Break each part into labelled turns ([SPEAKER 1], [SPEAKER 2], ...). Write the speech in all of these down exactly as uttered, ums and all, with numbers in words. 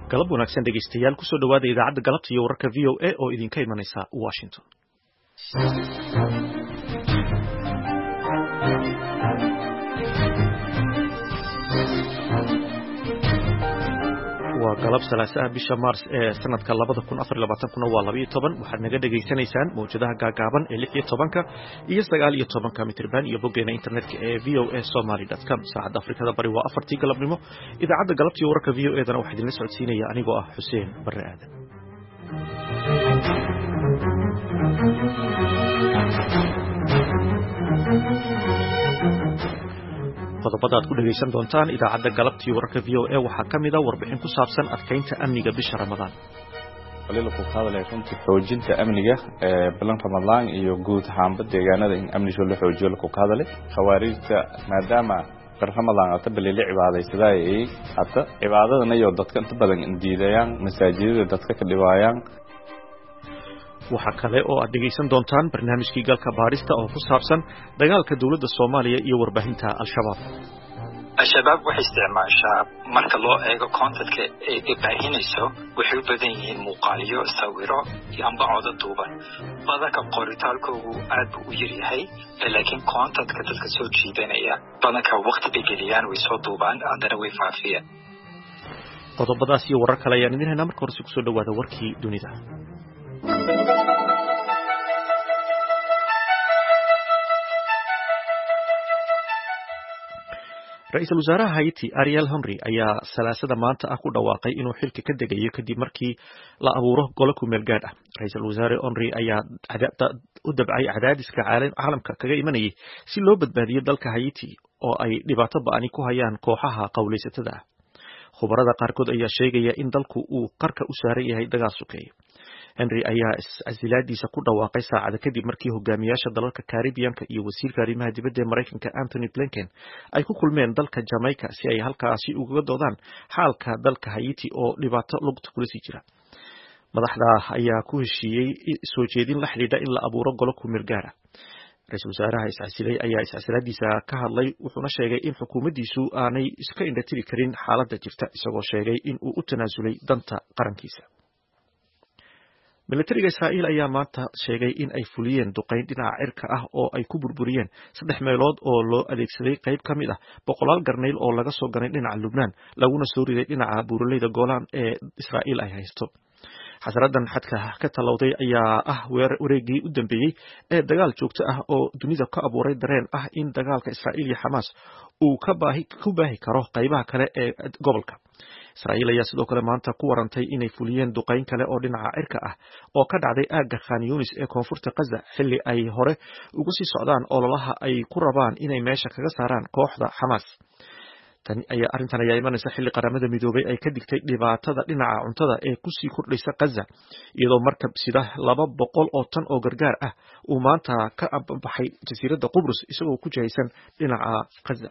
[SPEAKER 1] galab wanaagsan dhegeystayaal ku soo dhawaada idaacadda galabta iyo wararka V O A oo idinka imanaysa Washington. waa galab salaasa bisha Maars ee sanadka labada kun afar iyo labaatan kuna waa laba iyo toban waxaad naga dhageysanaysaan mowjadaha gaagaaban ee lix iyo tobanka iyo sagaal iyo tobanka mitirban iyo boggeena internetka ee v o a somali dot com saacadda Afrikada bari waa afartii galabnimo idaacadda galabta iyo wararka V O A dana waxaa idinla socodsiinaya anigoo ah Xuseen Barre Aadan. qodobada aad ku dhageysan doontaan idaacadda galabta iyo wararka V O A waxaa ka mid ah warbixin ku saabsan adkeynta amniga bisha Ramadaan.
[SPEAKER 2] waliba ku hadalay runtii xoojinta amniga ee bilan Ramadaan iyo guud ahaan deegaanada in amniga loo xoojiyo ku hadalay khawaarijta maadaama bar Ramadaan aad bilaa cibaadaysaday ay hata cibaadadana iyo dadka inta badan diidayaan masaajidada dadka ka dhibayaan.
[SPEAKER 1] waxa kale oo aad dhageysan doontaan barnaamijkii galka baarista oo ku saabsan dagaalka dawladda Soomaaliya iyo warbaahinta Al-Shabaab.
[SPEAKER 3] Al-Shabaab waxay isticmaashaa marka loo eego content-ka ay baahinayso waxay u badan yihiin muuqaaliyo, sawiro iyo amba codad duuban. badanka qoritaalkoodu aad u yar yahay laakiin content-ka dadka soo jiidanaya badanka waqti bay geliyaan way soo duubaan haddana way faafiyaan.
[SPEAKER 1] qodobadaas iyo warar kale ayaan idin haynaa marka hore si ku soo dhawaada warkii dunida. Ra'iisul Wasaaraha Haiti Ariel Henry ayaa salaasada maanta ah ku dhawaaqay inuu xilka ka degayo kadib markii la abuuro golo ku meel gaadh ah. Ra'iisul Wasaare Henry ayaa u dabcay cadaadiska caalamka kaga imanayay si loo badbaadiyo dalka Haiti oo ay dhibaato ba'ani ku hayaan kooxaha qowleysatada ah. Khubarada qaarkood ayaa sheegaya in dalku uu qarka u saaran yahay dagaal sukeeye. Henry ayaa is-casilaadiisa ku dhawaaqay saacada kadib markii hogaamiyaasha dalalka Caribbean-ka iyo wasiirka arrimaha dibadda ee Mareykanka Anthony Blinken ay ku kulmeen dalka Jamaica si ay halkaasi uga doodaan xaalka dalka Haiti oo dhibaato lugta kula sii jira. Madaxda ayaa ku heshiiyey soo jeedin la xidhiidha in la abuuro golo ku meel gaar ah. Ra'iisul Wasaaraha is-casilay ayaa is-casilaadiisa ka hadlay wuxuuna sheegay in xukuumaddiisu aanay iska indhatiri karin xaaladda jirta isagoo sheegay in uu u tanaasulay danta qarankiisa. Militariga Israa'iil ayaa maanta sheegay in ay fuliyeen duqeyn dhinaca cirka ah oo ay ku burburiyeen saddex meelood oo loo adeegsaday qayb ka mid ah boqolaal garneyl oo laga soo ganay dhinaca Lubnaan laguna soo riday dhinaca buuraleyda Golan ee Israa'iil ay haysto. xasaradan xadka ka talowday ayaa ah wareegii u dambeeyay ee dagaal joogto ah oo dunida ka abuuray dareen ah in dagaalka Israa'iil iyo Hamas uu ka baahi ku baahi karo qaybaha kale ee gobolka. Israa'iil ayaa sidoo kale maanta ku warantay inay fuliyeen duqeyn kale oo dhinaca cirka ah oo ka dhacday aagga Khan Yunis ee koonfurta Gaza xilli ay hore uga sii socdaan ololaha ay ku rabaan inay meesha kaga saaraan kooxda Hamas. Tan ayaa arrintan ayaa imanaysa xilli qaramada midoobay ay ka digtay dhibaatada dhinaca cuntada ee ku sii kordhaysa Gaza iyadoo markab sida laba boqol oo tan oo gargaar ah uu maanta ka baxay jasiiradda Qubrus isagoo ku jihaysan dhinaca Gaza.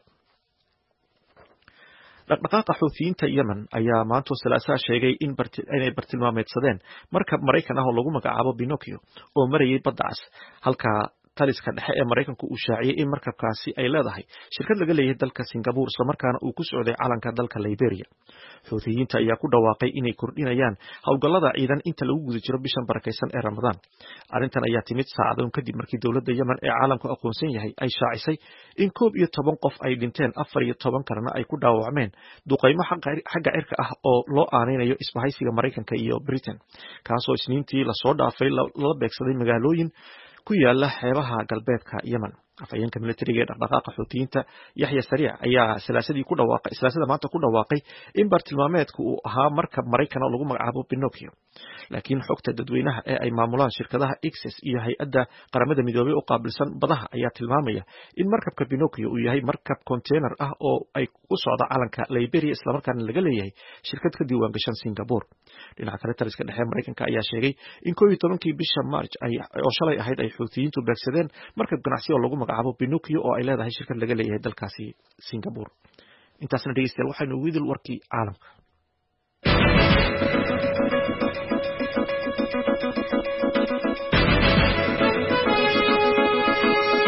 [SPEAKER 1] dhaqdhaqaaqa Xuuthiyiinta Yemen ayaa maanta salaasaa sheegay in inay bartilmaameedsadeen markab Mareykan ah oo lagu magacaabo Pinocchio oo marayay badda cas halka taliska dhexe ee Mareykanku uu shaaciyay in markabkaasi ay leedahay shirkad laga leeyahay dalka Singapore isla markaana uu ku socday calanka dalka Liberia. Xuuthiyiinta ayaa ku dhawaaqay inay kordhinayaan howlgallada ciidan inta lagu guda jiro bishan barakeysan ee Ramadaan. Arrintan ayaa timid saacadoon kadib markii dowladda Yemen ee caalamku aqoonsan yahay ay shaacisay in koob iyo toban qof ay dhinteen afar iyo toban kalena ay ku dhaawacmeen duqeymo xagga cirka ah oo loo aaneynayo isbahaysiga Mareykanka iyo Britain kaasoo isniintii la soo dhaafay la beegsaday magaalooyin ku yaala xeebaha galbeedka Yemen. afayeenka militariga ee dhaqdhaqaaqa Xuuthiyiinta Yahya Sariic ayaa salaasadii ku dhawaaqay salaasada maanta ku dhawaaqay in bartilmaameedku uu ahaa markab Mareykan oo lagu magacaabo Pinocchio. laakiin xogta dadweynaha ee ay maamulaan shirkadaha Excess iyo hay'adda qaramada midoobay oo qaabilsan badaha ayaa tilmaamaya in markabka Pinocchio uu yahay markab container ah oo ay u socdo calanka Liberia isla markaana laga leeyahay shirkad ka diiwaan gashan Singapore. dhinaca kale taliska dhexe Mareykanka ayaa sheegay in koob iyo tobankii bisha March ay oo shalay ahayd ay Xuuthiyiintu beegsadeen markab ganacsi oo lagu magacaabo Pinocchio oo ay leedahay shirkad laga leeyahay dalkaasi Singapore. intaasna dhegeystayaal waxaynu ugu idil warkii caalamka.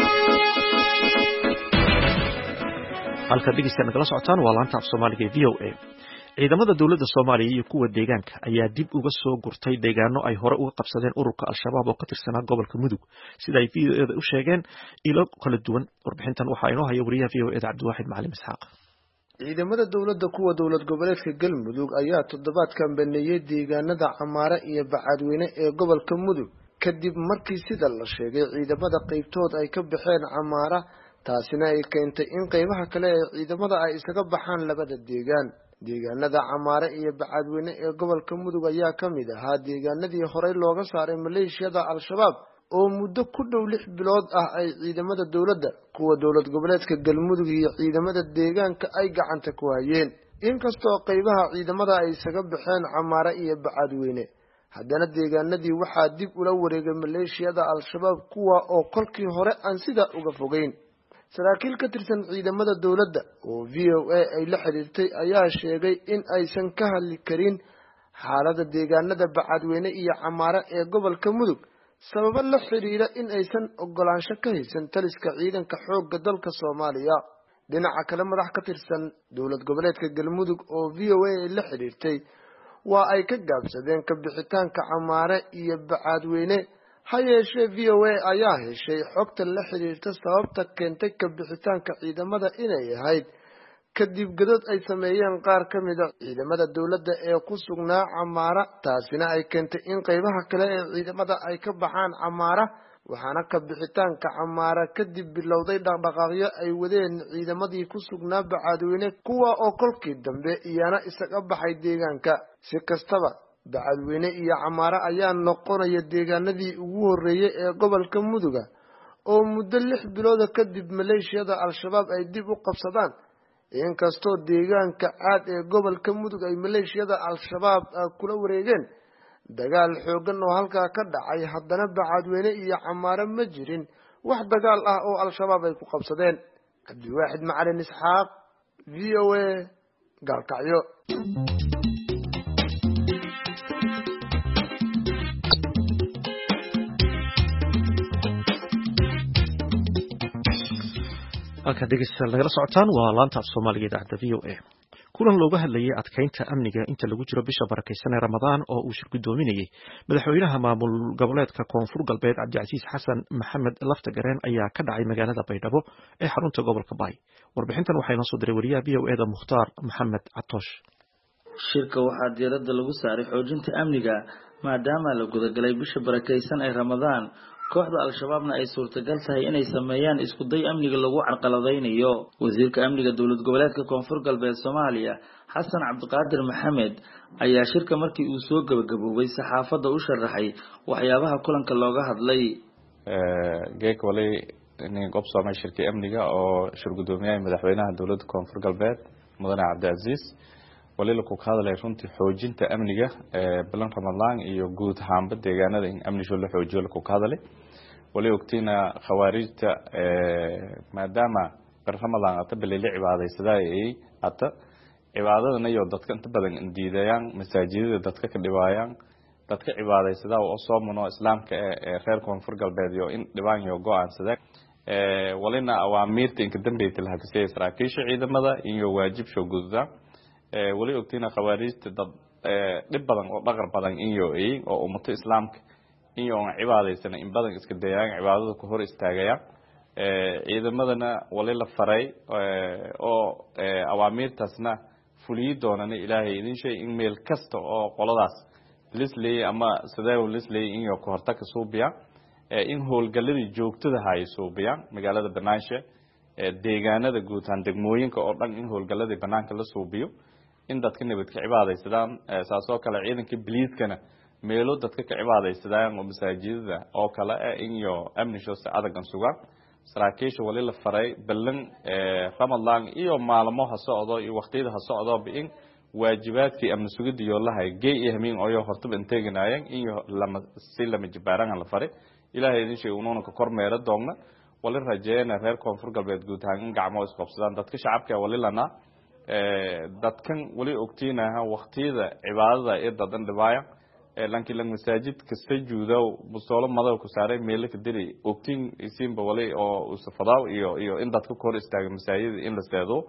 [SPEAKER 1] halka dhegeystayaal nagala socotaan waa laanta af Soomaaliga ee V O A. ciidamada dowladda Soomaaliya iyo kuwa deegaanka ayaa dib uga soo gurtay deegaano ay hore uga qabsadeen ururka Al-Shabaab oo ka tirsanaa gobolka Mudug sida ay V O A u sheegeen ilo kala duwan. Warbixintan waxaa inoo haya wariyaha V O A Cabdiwaaxid Macalin Isxaaq.
[SPEAKER 4] ciidamada dowladda kuwa dowlad goboleedka Galmudug ayaa toddobaadkan baneeyay deegaanada Camaara iyo Bacadweyne ee gobolka Mudug kadib markii sida la sheegay ciidamada qaybtood ay ka baxeen Camaara, taasina ay keentay in qaybaha kale ee ciidamada ay isaga baxaan labada deegaan. deegaanada Camaara iyo Bacadweyne ee gobolka Mudug ayaa kamid ahaa deegaanadii horey looga saaray maleeshiyada Al-Shabaab oo muddo ku dhow lix bilood ah ay ciidamada dowladda kuwa dowlad goboleedka Galmudug iyo ciidamada deegaanka ay gacanta ku hayeen. inkastoo qaybaha ciidamada ay isaga baxeen Camaara iyo Bacadweyne, haddana deegaanadii waxaa dib ula wareegay maleeshiyada Al-Shabaab kuwa oo kolkii hore aan sida uga fogeyn. saraakiil ka tirsan ciidamada dowladda oo V O A ay la xiriirtay ayaa sheegay in aysan ka hadli karin xaaladda deegaanada Bacadweyne iyo Camaara ee gobolka Mudug sababo la xiriira in aysan ogolaansho ka haysan taliska ciidanka xoogga dalka Soomaaliya. dhinaca kale, madax ka tirsan dowlad goboleedka Galmudug oo V O A ay la xiriirtay waa ay ka gaabsadeen ka bixitaanka Camaara iyo Bacadweyne. ha yeeshee V O A ayaa heshay xogta la xiriirta sababta keentay ka bixitaanka ciidamada inay ahayd kadib godad ay sameeyeen qaar ka mid ah ciidamada dowladda ee ku sugnaa Camaara, taasina ay keentay in qaybaha kale ee ciidamada ay ka baxaan Camaara, waxaana ka bixitaanka Camaara kadib bilowday dhaqdhaqaaqyo ay wadeen ciidamadii ku sugnaa Bacadweyne kuwa oo kolkii dambe iyana isaga baxay deegaanka. si kastaba, Bacadweyne iyo Camaara ayaa noqonaya deegaanadii ugu horeeyay ee gobolka Mudug oo muddo lix bilood kadib maleeshiyada Al-Shabaab ay dib u qabsadaan. inkastoo deegaanka caad ee gobolka Mudug ay maleeshiyada Al-Shabaab kula wareegeen dagaal xoogan oo halkaa ka dhacay, haddana Bacadweyne iyo Camaara ma jirin wax dagaal ah oo Al-Shabaab ay ku qabsadeen. Cabdiwaaxid Macalin Isxaaq, V O A, Gaalkacyo.
[SPEAKER 1] halka dhegeystayaal nagala socotaan waa laanta af Soomaaliga idaacadda V O A. kulan looga hadlayay adkeynta amniga inta lagu jiro bisha barakeysan ee Ramadaan oo uu shir gudoominayay madaxweynaha maamul goboleedka Koonfur Galbeed Cabdicasiis Xasan Maxamed Laftagareen ayaa ka dhacay magaalada Baydhabo ee xarunta gobolka Baay. warbixintan waxay noo soo diray wariyaha V O A da Mukhtaar Maxamed Catoosh.
[SPEAKER 5] shirka waxaa diiradda lagu saaray xoojinta amniga maadaama la gudagalay bisha barakeysan ee Ramadaan. kooxda Al-Shabaabna ay suurtagal tahay inay sameeyaan isku day amniga lagu carqaladeynayo. wasiirka amniga dowlad goboleedka Koonfur Galbeed Soomaaliya Xasan Cabdiqaadir Maxamed ayaa shirka markii uu soo gabagaboobay saxaafadda u sharaxay waxyaabaha kulanka looga hadlay.
[SPEAKER 2] ee geek wali inay qof Soomaali shirkii amniga oo shir gudoomiyaha madaxweynaha dowladda Koonfur Galbeed Mudane Cabdicasiis wali la ku hadlay runtii xoojinta amniga ee bilan Ramadaan iyo guud ahaan deegaanada in amniga la xoojiyo la ku hadlay. wali ogtiina khawaarijta ee maadaama Ramadaan ata bilay cibaadaysadaa ay ata cibaadadana iyo dadka inta badan diidayaan masaajidada dadka ka dhibaayaan dadka cibaadaysadaa oo soomono islaamka ee reer Koonfur Galbeed iyo in dhibaan iyo go'aansada ee walina awaamiirta in ka dambeeyay la habisay saraakiisha ciidamada iyo waajib soo gudda. ee wali ogtiina khawaarijta dad ee dhib badan oo dhaqar badan iyo ay oo ummada islaamka iyo cibaadaysana in badan iska dayaan cibaadada ku hor istaagaya. ee ciidamadana wali la faray oo awaamiirtaasna fuliyi doonana Ilaahay idin shay in meel kasta oo qoladaas lisley ama sidoo lisley in iyo ka hortag suubiya ee in howlgaladii joogtada hay suubiya magaalada Banaanshe ee deegaanada guud ahaan degmooyinka oo dhan in howlgaladii banaanka la suubiyo in dadka nabadka cibaadaysadaan. saasoo kale ciidanka biliiskana meelo dadka ka cibaadaysadaan oo masaajidada oo kale in iyo amniga adag sugan. saraakiisha wali la faray balan ee Ramadaan iyo maalmo ha socdo iyo waqtiyada ha socdo in waajibaadkii amni sugid iyo lahay geey ihmin oo hortaba inteeganayeen iyo lama si lama jibaaran la faray. Ilaahay idin shay uuna ka kormeero doona wali rajeeyna reer Koonfur Galbeed guud ahaan gacmo is qabsadaan dadka shacabka wali lana ee dadkan wali ogtiinaha waqtiyada cibaadada ee dadan dhibaaya ee lanki lang masaajid kasta juudo bustoolo madaw ku saaray meel ka diri ogtiin isinba wali oo usafadaaw iyo iyo in dadka kor istaaga masaajid in la seedo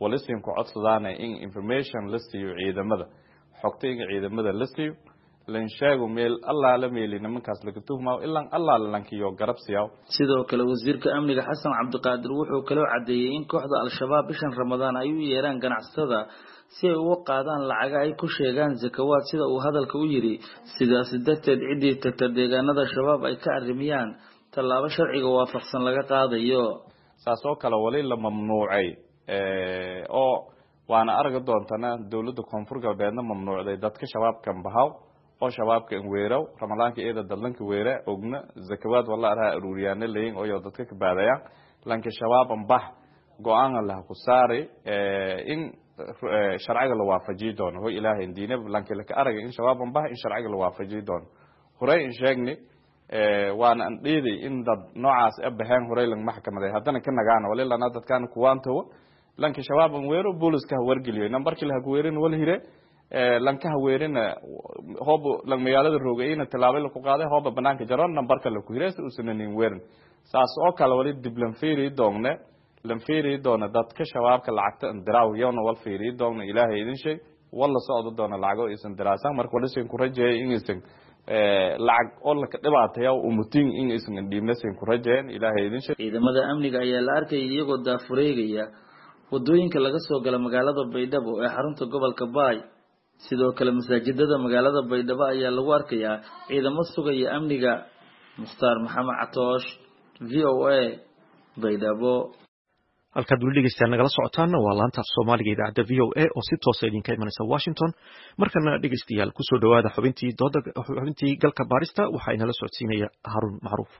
[SPEAKER 2] walisin ku codsadaan in information la siiyo ciidamada xogtayga ciidamada la siiyo lan sheego meel Allah la meelina markaas laga tuhmaa ilaa Allah lankiyo garab siyaw
[SPEAKER 5] sidoo kale wasiirka amniga Xasan Cabdiqaadir wuxuu kale cadeeyay in kooxda al-shabaab bishan Ramadaan ay u yeeraan ganacsatada si ay uga qaadaan lacag ay ku sheegaan zakawaad sida uu hadalka u yiri sidaas darteed cidii tagta deegaanada shabaab ay ka arrimiyaan talaabo sharciga waafaqsan laga qaadayo
[SPEAKER 2] saasoo kale wali la mamnuucay ee oo waana arag doontana dawladda koonfur galbeedna mamnuucday dadka shabaabkan bahaw oo shabaabka in weeraw ramadaanka eeda dadlanka weera ogna zakawaad wala ara ururiyana leeyin oo dadka ka baadaya lanka shabaaban bah go'aan Allah ku saaray ee in sharciga la waafajiyo doono oo ilaahay diinay lanka la ka arag in shabaaban bah in sharciga la waafajiyo doono horay in sheegnay ee waana aan dheeday in dad noocaas abahan horay lang maxkamaday hadana ka nagaan wali lana dadkan kuwaanto lanka shabaaban weero booliska wargeliyo nambarkii la weerin wal hire ee lanka weerina hoob lang magaalada roogayna talaabo la ku qaaday hoob banaanka jaran nambarka la ku hireys u sameeyeen weerin saas oo kale wali dib lan fiiri doonne lan fiiri doona dadka shabaabka lacagta indiraaw yoona wal fiiri doona ilaahay idin sheeg walla soo doona lacago isan diraasan marka wali seen ku rajeeyay in isan ee lacag oo la ka dhibaatay oo mutin in isan dhiibnayn ku rajeeyeen ilaahay idin sheeg
[SPEAKER 5] ciidamada amniga ayaa la arkay iyagoo daafureegaya wadooyinka laga soo gala magaalada Baydhabo ee xarunta gobolka Baay sidoo kale masaajidada magaalada Baydhabo ayaa lagu arkayaa ciidamo sugaya amniga Muxtaar Maxamed Catoosh V O A Baydhabo
[SPEAKER 1] halka dawladda nagala socotaan waa laanta Soomaaliga idaacada V O A oo si toos ah idinka imanaysa Washington markana dhageystayaal ku soo dhawaada xubintii dooda xubintii galka baarista waxa inala socodsiinaya Harun Macruuf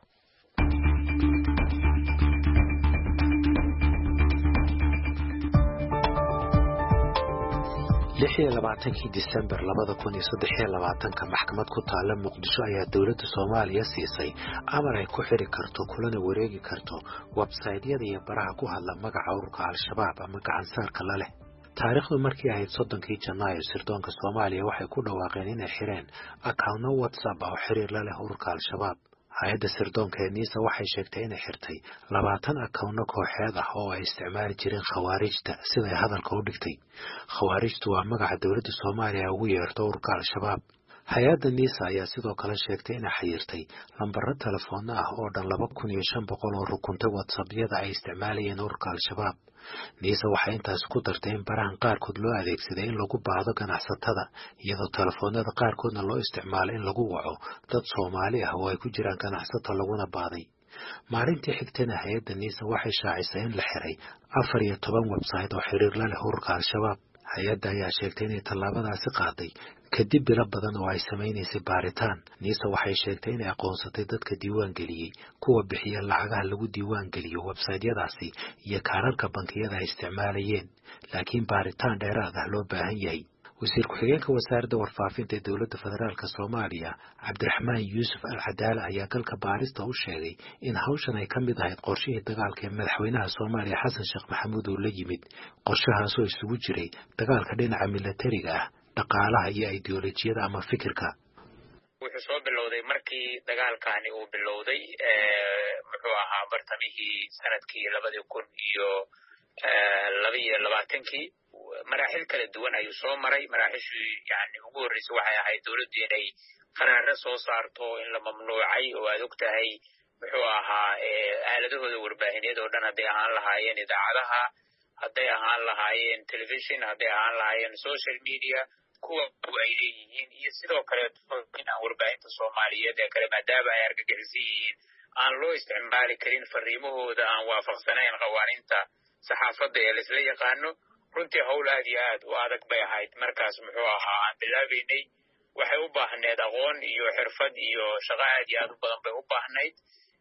[SPEAKER 6] lix iyo labaatankii December labada kun iyo saddex iyo labaatanka maxkamad ku taala Muqdisho ayaa dawladda Soomaaliya siisay amar ay ku xiri karto kulana wareegi karto website-yada iyo baraha ku hadla magaca ururka al-shabaab ama gacansaarka la leh taariikhdu markii ahayd soddonkii Janaayo sirdoonka Soomaaliya waxay ku dhawaaqeen inay xireen account WhatsApp oo xiriir la leh ururka al-shabaab hay'adda sirdoonka ee Niisa waxay sheegtay inay xirtay labaatan account kooxeed ah oo ay isticmaali jireen khawaarijta sida ay hadalka u dhigtay khawaarijtu waa magaca dawladda Soomaaliya ugu yeerto ururka al-shabaab hay'adda Niisa ayaa sidoo kale sheegtay inay xayirtay lambarro telefoon ah oo dhan laba kun iyo shan boqol oo rukuntay WhatsApp-yada ay isticmaalayeen ururka al-shabaab Niisa waxay intaas ku dartay in barahan qaarkood loo adeegsaday in lagu baahdo ganacsatada iyadoo telefoonada qaarkoodna loo isticmaalay in lagu waco dad Soomaali ah oo ay ku jiraan ganacsato laguna baaday maalintii xigtana hay'adda Niisa waxay shaacisay in la xiray afar iyo toban website oo xiriir la leh ururka al-shabaab hay'adda ayaa sheegtay inay tallaabadaasi qaaday kadib bilo badan oo ay samaynaysay baaritaan Niisa waxay sheegtay inay aqoonsatay dadka diiwaan geliyay kuwa bixiya lacagaha lagu diiwaan geliyo website-yadaasi iyo kaararka bankiyada ay isticmaalayeen laakiin baaritaan dheeraad ah loo baahan yahay wasiir ku-xigeenka wasaaradda warfaafinta ee dawladda federaalka Soomaaliya Cabdiraxmaan Yuusuf Al-Cadaala ayaa galka baarista u sheegay in hawshan ay ka mid ahayd qorshihii dagaalka ee madaxweynaha Soomaaliya Xasan Sheekh Maxamuud oo la yimid qorshahaas oo isugu jiray dagaalka dhinaca militariga ah dhaqaalaha iyo ideolojiyada ama fikirka
[SPEAKER 7] wuxuu soo bilowday markii dagaalkani uu bilowday muxuu ahaa bartamihii sanadkii labada kun iyo laba iyo labaatankii maraaxil kala duwan ayuu soo maray maraaxishii yani ugu horreysay waxay ahayd dawladdu inay qaraaro soo saarto in la mamnuucay oo aad og tahay muxuu ahaa aaladahooda warbaahineed oo dhan hadday ahaan lahaayeen idaacadaha hadday ahaan lahaayeen television hadday ahaan lahaayeen social media kuwa ay leeyihiin iyo sidoo kale in aan warbaahinta Soomaaliyeed ee kale maadaama ay argagixisan yihiin aan loo isticmaali karin fariimahooda aan waafaqsanayn qawaaniinta saxaafadda ee la isla yaqaano runtii hawl aad iyo aad u adag bay ahayd markaas muxuu ahaa aan bilaabaynay waxay u baahneed aqoon iyo xirfad iyo shaqo aad iyo aad u badan bay u baahnayd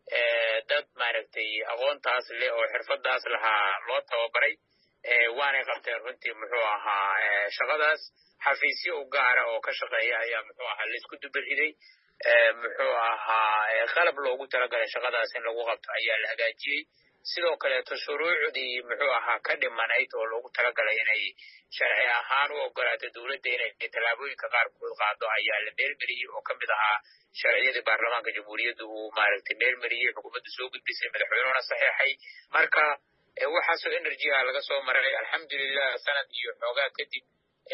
[SPEAKER 7] dad maaragtay aqoontaas leh oo xirfadaas lahaa loo tababaray waanay qabteen runtii muxuu ahaa shaqadaas xafiisyo u gaara oo ka shaqeeya ayaa muxuu ahaa laisku dubariday muxuu ahaa qalab loogu talagalay shaqadaas in lagu qabto ayaa la hagaajiyey sidoo kaleeto shuruucdii muxuu ahaa ka dhimanayd oo loogu talagalay inay sharci ahaan u ogolaato dawladda inay tallaabooyinka qaarkood qaado ayaa la meelmariyey oo ka mid ahaa sharciyadii baarlamaanka jamhuuriyadda uu maaragtay meelmariyey xukuumadda soo gudbisay madaxweynuhuna saxeexay marka waxaasoo energy-a laga soo maray alxamdulilah sanad iyo xoogaa kadib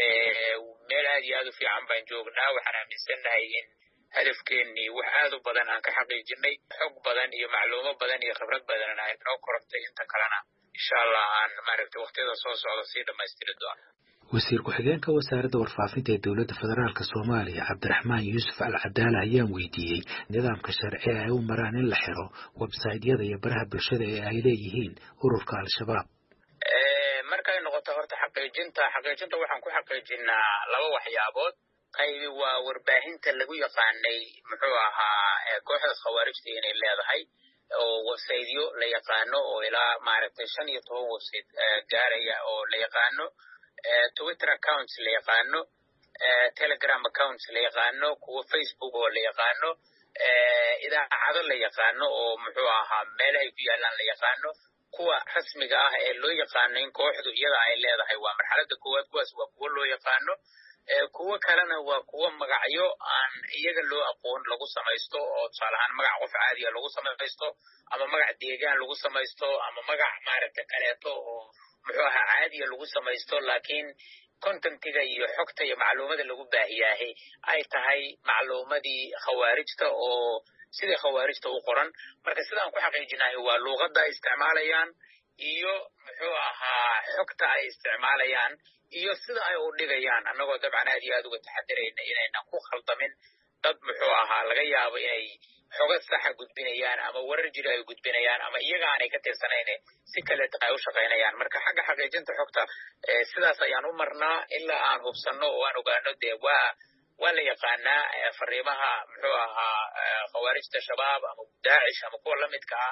[SPEAKER 7] meel aad iyo aad u fiican baan joognaa waxaan aaminsannahay in hadafkeennii wax aad u badan aan ka xaqiijinay xog badan iyo macluumo badan iyo khibrad badan ay noo korortay inta kalena insha allah aan maaragtay waqtiyada soo socda sii dhammaystiri doono
[SPEAKER 6] wasiir ku-xigeenka wasaaradda warfaafinta ee dowladda federaalk soomaaliya cabdiraxmaan yuusuf al cadaala ayaan weydiiyey nidaamka sharci ay u maraan in la xiro websaytyada iyo baraha bulshada ee ay leeyihiin ururka al-shabaab
[SPEAKER 7] markay noqoto horta xaqiijinta xaqiijinta waxaan ku xaqiijinaa laba waxyaabood qaybi waa warbaahinta lagu yaqaanay muxuu ahaa kooxdaas khawaarijta inay leedahay oo websaytyo la yaqaano oo ilaa maaragtay shan iyo toban website gaaraya oo la yaqaano twitter accounts la yaqaano telegram accounts la yaqaano kuwa facebook oo la yaqaano idaacado la yaqaano oo muxuu ahaa meelahay ku yaalaan la yaqaano kuwa rasmiga ah ee loo yaqaano in kooxdu iyada ay leedahay waa marxaladda koowaad kuwaas waa kuwo loo yaqaano kuwo kalena waa kuwo magacyo aan iyaga loo aqoon lagu samaysto oo tusaale ahaan magac qof caadiya lagu samaysto ama magac deegaan lagu samaysto ama magac maaragta kaleeto oo muxuu ahaa caadiya lagu samaysto laakiin contentiga iyo xogta iyo macluumada lagu baahiyaahay ay tahay macluumadii khawaarijta oo sidai khawaarijta u qoran marka sidaan ku xaqiijinahay waa luuqadda ay isticmaalayaan iyo muxuu ahaa xogta ay isticmaalayaan iyo sida ay u dhigayaan annagoo dabcan aad iyo aad uga taxadirayna inaynan ku khaldamin dad muxuu ahaa laga yaabo inay xoga saxa gudbinayaan ama warar jiri ay gudbinayaan ama iyaga aanay ka tirsanayne si kaleeta ay u shaqaynayaan marka xagga xaqiijinta xogta sidaas ayaan u marnaa ilaa aan hubsanno oo aan ogaano dee waa waa la yaqaanaa fariimaha muxuu ahaa khawaarijta shabaab ama daacish ama kuwa lamidka ah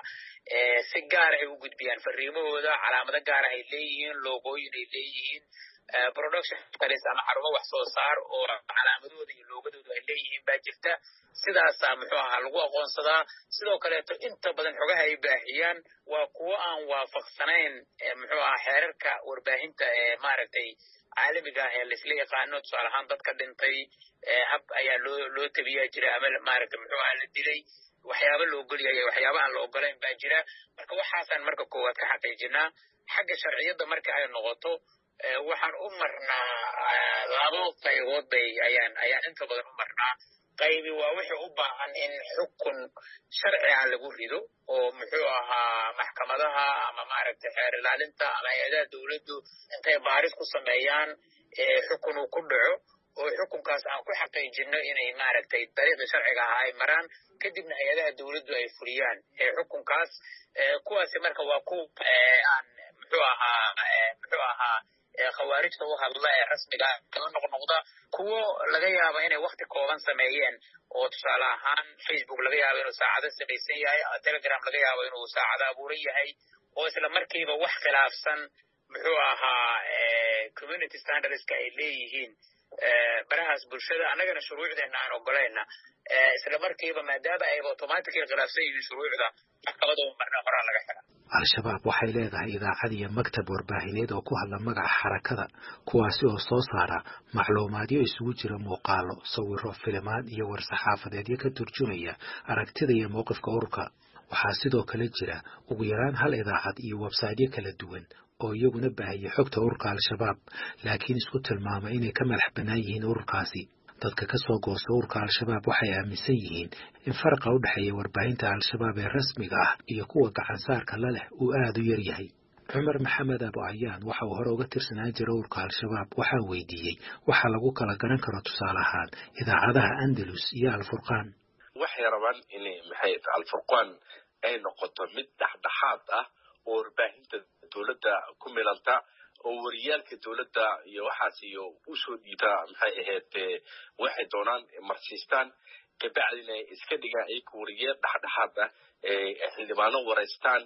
[SPEAKER 7] si gaara ay u gudbiyaan fariimahooda calaamado gaara ay leeyihiin loogooyin ay leeyihiin production kalis ama xarumo wax soo saar oo calaamadooda iyo loogadooda ay leeyihiin baa jirta sidaasaa muxuu ahaa lagu aqoonsadaa sidoo kaleeto inta badan xogaha ay baahiyaan waa kuwo aan waafaqsanayn muxuu ahaa xeerarka warbaahinta ee maaragtay caalamiga ah ee laisla yaqaano tusaale ahaan dadka dhintay hab ayaa loo loo tabiyaa jira ama maaragtay muxuu ahaa la dilay waxyaaba la ogolyahay waxyaaba aan la ogolayn baa jira marka waxaasaan marka koowaad ka xaqiijinaa xagga sharciyadda marka ay noqoto waxaan u marnaa labo qaybood bay ayaan ayaan inta badan u marnaa qaybi waa wixii u baahan in xukun sharciga lagu rido oo muxuu ahaa maxkamadaha ama maaragtay xeer ilaalinta ama hay-adaha dawladdu intay baaris ku sameeyaan xukun uu ku dhaco oo xukunkaas aan ku xaqiijino inay maaragtay dariiqii sharciga ahaa ay maraan kadibna hay-adaha dawladdu ay fuliyaan xukunkaas kuwaasi marka waa kuwa aan muxuu ahaa muxuu ahaa khawaarijta u hadla ee rasmiga ah noqnoqda kuwo laga yaabo inay wakti kooban sameeyeen oo tusaale ahaan facebook laga yaabo inuu saacado samaysan yahay telegram laga yaabo inuu saacado abuuran yahay oo isla markiiba wax khilaafsan muxuu ahaa community standardska ay leeyihiin barahaas bulshada annagana shuruucdeena aan ogolayna isla markiiba maadaama ay automatically khilaafsan yihiin shuruucda maxkamada marna horaa laga xira
[SPEAKER 6] al-shabaab waxay leedahay idaacad iyo maktab warbaahineed oo ku hadla magaca xarakada kuwaasi oo soo saara macluumaadyo isugu jira muuqaalo sawiro filimaan iyo war-saxaafadeedyo ka turjumaya aragtida iyo mowqifka ururka waxaa sidoo kale jira ugu yaraan hal idaacad iyo websaytyo kala duwan oo iyaguna baahiyay xogta ururka al-shabaab laakiin isku tilmaama inay ka madax bannaan yihiin ururkaasi dadka ka soo goosta ururka al-shabaab waxay aaminsan yihiin in faraqa u dhexeeya warbaahinta al-shabaab ee rasmiga ah iyo kuwa gacansaarka la leh uu aad u yar yahay cumar maxamed abu ayaan waxa uu hore uga tirsanaan jira ururka al-shabaab waxaa weydiiyey waxa lagu kala garan karo tusaale ahaan idaacadaha andalus iyo alfurqaan
[SPEAKER 8] waxay rabaan inay maxay alfurqaan ay noqoto mid dhexdhexaad ah oo warbaahinta dowladda ku milanta oo wariyaalka dowladda iyo waxaas iyo usoo dhiibta maxay ahayd waxay doonaan marsiistaan kabacdina iska dhigaan ay wariyaal dhexdhexaad ah ee xildhibaano wareystaan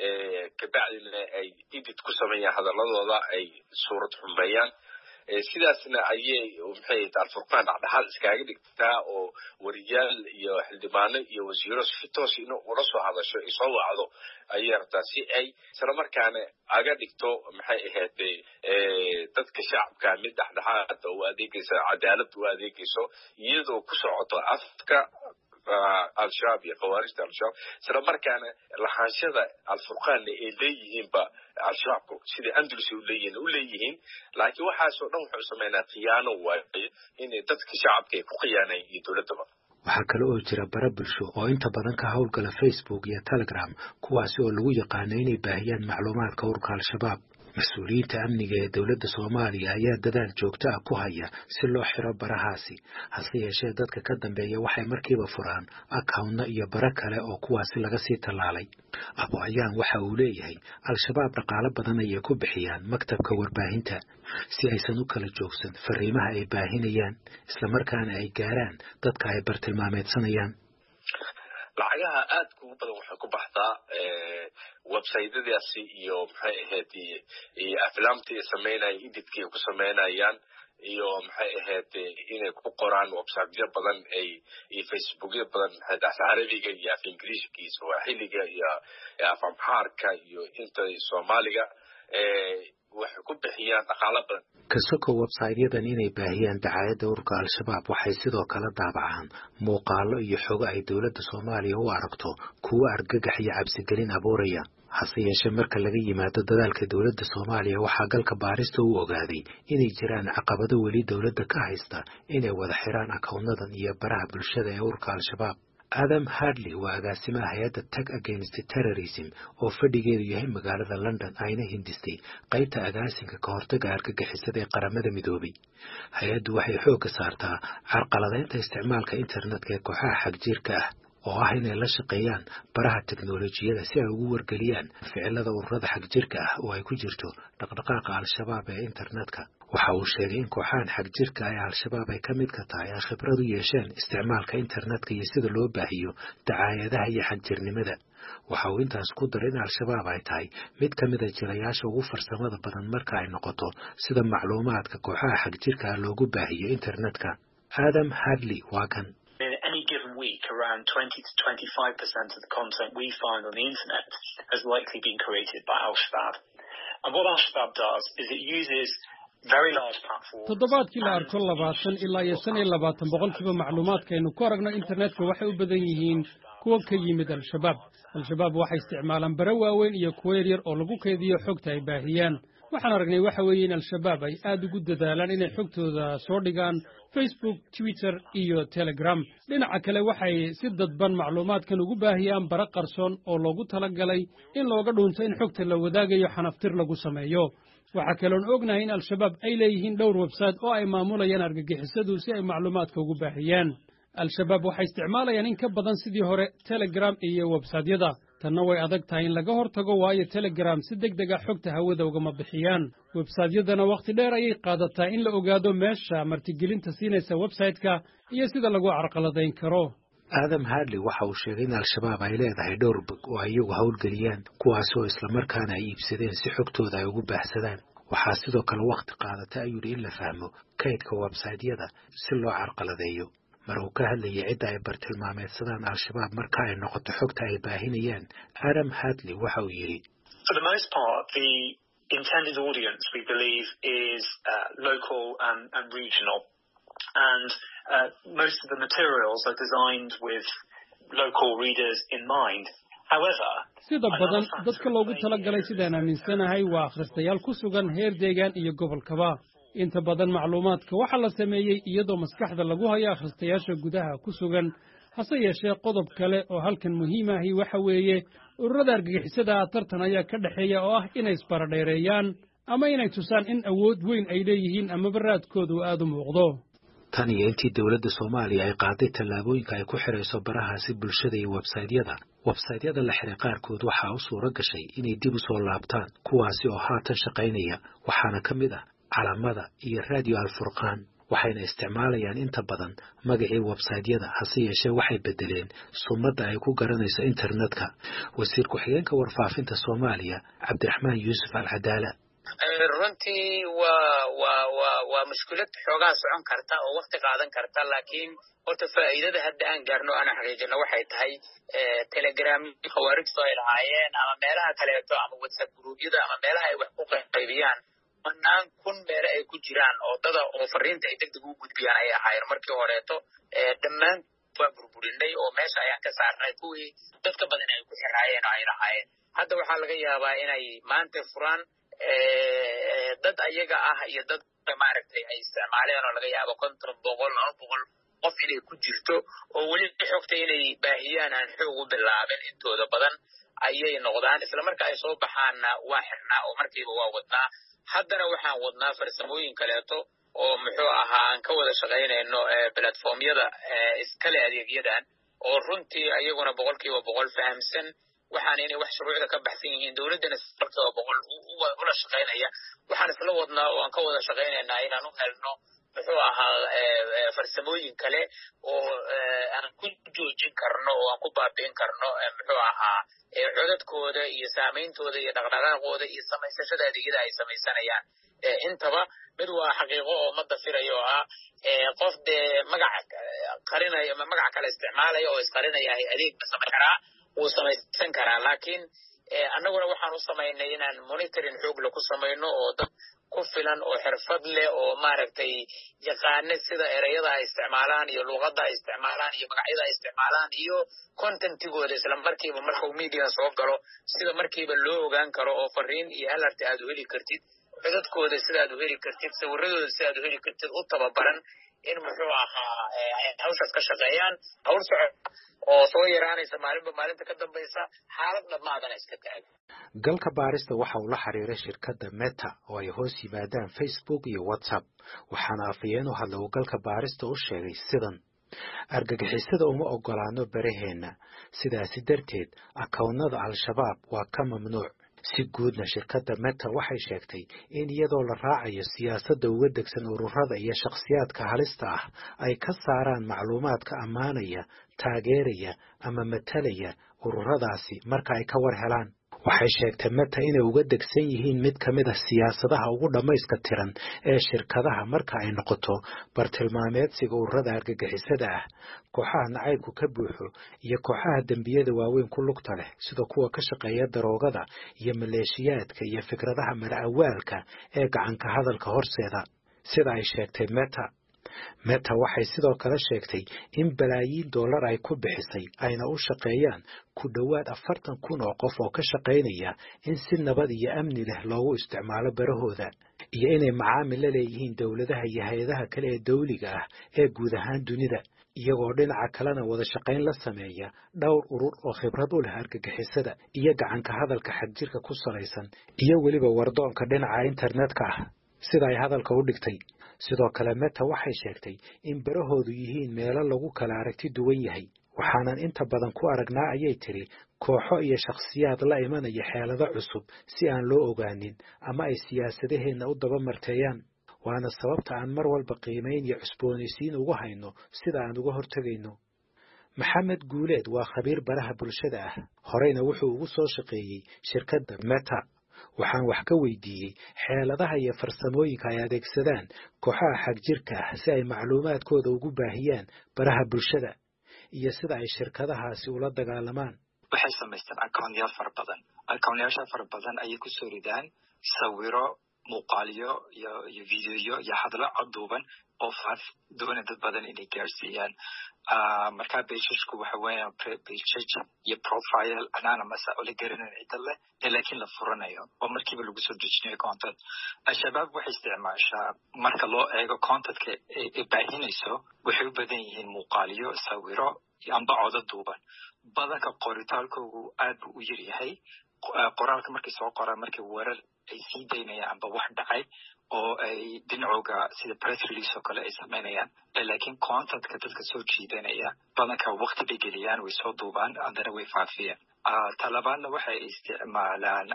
[SPEAKER 8] kabacdina ay edit ku sameeyaan hadaladooda ay suurad xumeeyaan sidaasna ayay maxay alfurqaan dhexdhexaad iskaaga dhigtaa oo wariyaal iyo xildhibaano iyo wasiiro si toos in ula soo hadasho ay soo wacdo ayay rabtaa si ay isla markaana aga dhigto maxay ahayd dadka shacabka mid dhexdhexaad u adeegaysa cadaalad u adeegayso iyadoo ku socoto afka al-shabaab iyo khawaarijta al-shabaab isla markaana lahaanshada al-furqaanna ay leeyihiinba al-shabaabku sida andalus u leeyihiin u leeyihiin laakiin waxaasoo dhan wuxuu sameynaa khiyaano waaye inay dadka shacabka ay ku khiyaanayeen iyo dowladaba
[SPEAKER 6] waxaa kale oo jira bara bulsho oo inta badan ka howlgala Facebook iyo Telegram kuwaasi oo lagu yaqaano inay baahiyaan macluumaadka ururka al-shabaab mas-uuliyiinta amniga ee dowladda Soomaaliya ayaa dadaal joogto ah ku haya si loo xiro barahaasi hase yeeshee dadka ka dambeeya waxay markiiba furaan account iyo bara kale oo kuwaasi laga sii talaalay Abu Ayaan waxa uu leeyahay al-shabaab dhaqaale badan ay ku bixiyaan maktabka warbaahinta si aysan u kala joogsan fariimaha ay baahinayaan isla markaana ay gaaraan dadka ay bartilmaameedsanayaan
[SPEAKER 8] lacagaha aad ugu badan waxay ku baxdaa website-yadaasi iyo maxay ahayd iyo aflaamtii sameynayaan edit-kii ku sameynayaan iyo maxay ahayd inay ku qoraan website-yo badan ay iyo Facebook-yo badan hadaas Carabiga iyo af Ingiriiska iyo Swahiliga iyo af Amhariga iyo inta Soomaaliga ee waxay ku bixiyaan dhaqaale badan
[SPEAKER 6] kasoo website-yadan inay baahiyaan dacaayadda ururka al-shabaab waxay sidoo kale daabacaan muuqaalo iyo xogo ay dowladda Soomaaliya u aragto kuwa argagax iyo cabsi gelin abuuraya hase yeeshee marka laga yimaado dadaalka dowladda Soomaaliya waxaa galka baarista u ogaaday inay jiraan caqabado weli dowladda ka haysta inay wada xiraan akoonadan iyo baraha bulshada ee ururka al-shabaab Adam Hadley waa agaasimaha hay'adda Tag Against Terrorism oo fadhigeedu yahay magaalada London ayna hindistay qaybta agaasinka ka hortagga argagixisada ee qaramada midoobay hay'addu waxay xoog ka saartaa carqaladaynta isticmaalka internetka ee kooxaha xagjirka ah oo ah inay la shaqeeyaan baraha teknolojiyada si ay ugu wargeliyaan ficilada ururada xagjirka ah oo ay ku jirto dhaqdhaqaaqa al-shabaab ee internetka waxa uu sheegay in kooxahan xagjirka ay al-shabaab ay ka mid ka tahay ay khibrad u yeesheen isticmaalka internetka iyo sida loo baahiyo dacaayadaha iyo xagjirnimada waxa uu intaas ku daray in al-shabaab ay tahay mid ka mid ah jilayaasha ugu farsamada badan marka ay noqoto sida macluumaadka kooxaha xagjirka loogu baahiyo internetka Adam Hadley waa kan
[SPEAKER 9] any given week, around twenty to twenty-five percent of the content we find on the internet has likely been created by Al-Shabaab. And what Al-Shabaab does is it uses very large platforms.
[SPEAKER 10] toddobaadkii la arko labaatan ilaa iyo shan iyo labaatan boqolkiiba macluumaadkaynu ku aragno internetka waxay u badan yihiin kuwa ka yimid al-shabaab al-shabaab waxay isticmaalaan bara waaweyn iyo kuwa yaryar oo lagu kaydiyo xogta ay baahiyaan waxaan aragnay waxa weeye in al-shabaab ay aad ugu dadaalaan inay xogtooda soo dhigaan Facebook, Twitter iyo Telegram dhinaca kale waxay si dadban macluumaadkan ugu baahiyaan bara qarsoon oo loogu talagalay in looga dhunto in xogta la wadaagayo xanaftir lagu sameeyo waxa kale oo ognahay in al-shabaab ay leeyihiin dhowr website oo ay maamulayaan argagixisadu si ay macluumaadka ugu baahiyaan al-shabaab waxay isticmaalayaan in ka badan sidii hore Telegram iyo website-yada tanna way adag tahay in laga hortago waayo Telegram si degdeg ah xogta hawada ugama bixiyaan website-yadana waqti dheer ayay qaadataa in la ogaado meesha martigelinta siinaysa website-ka iyo sida lagu carqaladayn karo
[SPEAKER 6] Adam Hadley waxa uu sheegay in al-shabaab ay leedahay dhowr bog oo ay iyagu hawlgeliyaan kuwaas oo isla markaana ay iibsadeen si xogtooda ay ugu baahsadaan waxaa sidoo kale waqti qaadata ayuu in la fahmo kaydka website-yada si loo carqaladeeyo mar uu ka hadlayay cidda ay bartilmaameedsadaan al-shabaab marka ay noqoto xogta ay baahinayaan Adam Hadley waxa uu yiri
[SPEAKER 9] For the most part the intended audience we believe is uh, local and, and regional and uh, most of the materials are designed with local readers in mind however
[SPEAKER 10] sida badan dadka loogu talagalay sidaan aaminsanahay waa akhristayaal ku sugan heer deegaan iyo gobolkaba inta badan macluumaadka waxa la sameeyay iyadoo maskaxda lagu hayo akhristayaasha gudaha ku sugan hase yeeshee qodob kale oo halkan muhiim ah waxa weeye ururada argagixisada tartan ayaa ka dhaxeeya oo ah inay isbaradheereeyaan ama inay tusaan in awood weyn ay leeyihiin ama baraadkoodu aad u muuqdo
[SPEAKER 6] tan iyo intii dowladda Soomaaliya ay qaaday tallaabooyinka ay ku xirayso barahaasi bulshada iyo website-yada website-yada la xiray qaarkood waxa uu suura gashay inay dib u soo laabtaan kuwaasi oo haatan shaqaynaya waxaana ka mid ah calamada iyo radio al-furqaan waxayna isticmaalayaan inta badan magacii website-yada hase yeeshee waxay bedeleen sumadda ay ku garanayso internetka wasiir ku-xigeenka warfaafinta Soomaaliya Cabdiraxmaan Yuusuf Al-Cadaala
[SPEAKER 7] runtii waa waa waa waa mushkilad xoogaa socon karta oo waqti qaadan karta laakiin horta faa'iidada hadda aan gaarno ana xaqiijino waxay tahay Telegram khawaarijtu ay lahaayeen ama meelaha kaleeto ama WhatsApp group-yada ama meelaha ay wax ku qaybiyaan manaan kun meelo ay ku jiraan oo dada oo fariinta ay degdeg u gudbiyaan ay ahaayeen markii horeeto dhammaan waa burburinay oo meesha ayaan ka saarnay kuwii dadka badan ay ku xiraayeen oo ay lahaayeen hadda waxaa laga yaabaa inay maanta furaan dad ayaga ah iyo dad maaragtay ay isticmaaleen oo laga yaabo konton boqol laba boqol qof inay ku jirto oo weli xogta inay baahiyaan aan xoog u bilaabin intooda badan ayay noqdaan isla marka ay soo baxaanna waa xirnaa oo markiiba waa wadnaa haddana waxaan wadnaa farsamooyin kaleeto oo muxuu ahaa aan ka wada shaqaynayno platformyada iskale adeegyadan oo runtii ayaguna boqolkiiba boqol fahamsan waxaan inay wax shuruucda ka baxsan yihiin dowladdana boqolkiiba boqol ula shaqaynaya waxaan isla wadnaa oo aan ka wada shaqaynaynaa inaan u helno muxuu ahaa farsamooyin kale oo aan ku joojin karno oo aan ku baabi'in karno muxuu ahaa codadkooda iyo saameyntooda iyo dhaqdhaqaaqooda iyo samaysashada adeegyada ay samaysanayaan intaba mid waa xaqiiqo oo ma dafirayo oo ah qof dee magac qarinaya magac kale isticmaalaya oo isqarinaya adeeg ma samayn karaa wuu samaysan karaa laakiin annaguna waxaan u samaynay inaan monitoring xoog la ku samayno oo dad ku filan oo xirfad leh oo maaragtay yaqaana sida ereyada ay isticmaalaan iyo luuqadda ay isticmaalaan iyo magacyada ay isticmaalaan iyo contentigooda isla markiiba markuu media soo galo sida markiiba loo ogaan karo oo fariin iyo alert aad u heli kartid codadkooda sida aad u heli kartid sawiradooda sida aad u heli kartid u tababaran in muxuu ahaa hawshaas ka shaqeeyaan hawl socod oo soo yaraanaysa maalinba maalinta ka dambaysa xaalad dhammaadana iska taagan
[SPEAKER 6] galka baarista waxa uu la xiriiray shirkadda Meta oo ay hoos yimaadaan Facebook iyo WhatsApp waxaana afayeen u hadlay galka baarista u sheegay sidan argagixisada uma ogolaano baraheena sidaasi darteed akoonnada al-shabaab waa ka mamnuuc si guudna shirkadda Meta waxay sheegtay in iyadoo la raacayo siyaasadda uga degsan ururada iyo shakhsiyaadka halista ah ay ka saaraan macluumaadka ammaanaya taageeraya ama matalaya ururadaasi marka ay ka war helaan waxay sheegtay Meta inay uga degsan yihiin mid ka mid ah siyaasadaha ugu dhamayska tiran ee shirkadaha marka ay noqoto bartilmaameedsiga ururada argagixisada ah kooxaha nacaybku ka buuxo iyo kooxaha dembiyada waaweyn ku lugta leh sida kuwa ka shaqeeya daroogada iyo maleeshiyaadka iyo fikradaha mala-awaalka ee gacanka hadalka horseeda sida ay sheegtay Meta Meta waxay sidoo kale sheegtay in balaayiin dollar ay ku bixisay ayna u shaqeeyaan ku dhowaad afartan kun oo qof oo ka shaqaynaya in si nabad iyo amni leh loogu isticmaalo barahooda iyo inay macaamil la leeyihiin dowladaha iyo hay-adaha kale ee dawliga ah ee guud ahaan dunida iyagoo dhinaca kalena wada shaqayn la sameeya dhowr urur oo khibrad u leh argagixisada iyo gacanka hadalka xagjirka ku salaysan iyo weliba wardoonka dhinaca internetka ah sida ay hadalka u dhigtay sidoo kale Meta waxay sheegtay in barahoodu yihiin meelo lagu kala aragti duwan yahay waxaanan inta badan ku aragnaa ayay tiri kooxo iyo shakhsiyaad la imanaya xeelado cusub si aan loo ogaanin ama ay siyaasadaheena u daba marteeyaan waana sababta aan mar walba qiimeyn iyo cusboonaysiin ugu hayno sida aan uga hortagayno Maxamed Guuleed waa khabiir baraha bulshada ah horeyna wuxuu ugu soo shaqeeyay shirkadda Meta waxaan wax ka weydiiyey xeeladaha iyo farsamooyinka ay adeegsadaan kooxaha xagjirka ah si ay macluumaadkooda ugu baahiyaan baraha bulshada iyo sida ay shirkadahaasi ula dagaalamaan
[SPEAKER 3] waxay samaystaan akoonyaal fara badan akoonyaasha fara badan ayay ku soo ridaan sawiro muuqaalyo iyo iyo videoyo iyo hadallo codduuban oo faaf doona dad badan inay gaarsiiyaan markaa beeshashku waxa weeyaan beeshaj iyo profile anonymous oo la garanayn cidda leh ee laakiin la furanayo oo markiiba lagu soo dejinayo content al-shabaab waxay isticmaashaa marka loo eego contentka ay baahinayso waxay u badan yihiin muuqaalyo sawiro amba codo duuban badanka qoritaalkoogu aad buu u yar yahay qoraalka markay soo qoraan markay warar ay sii daynayaan amba wax dhacay oo ay dhinacooga sida press release oo kale ay samaynayaan laakiin contentka dadka soo jiidanaya badanka waqti bay geliyaan way soo duubaan haddana way faafiyaan talabaadna waxay isticmaalaan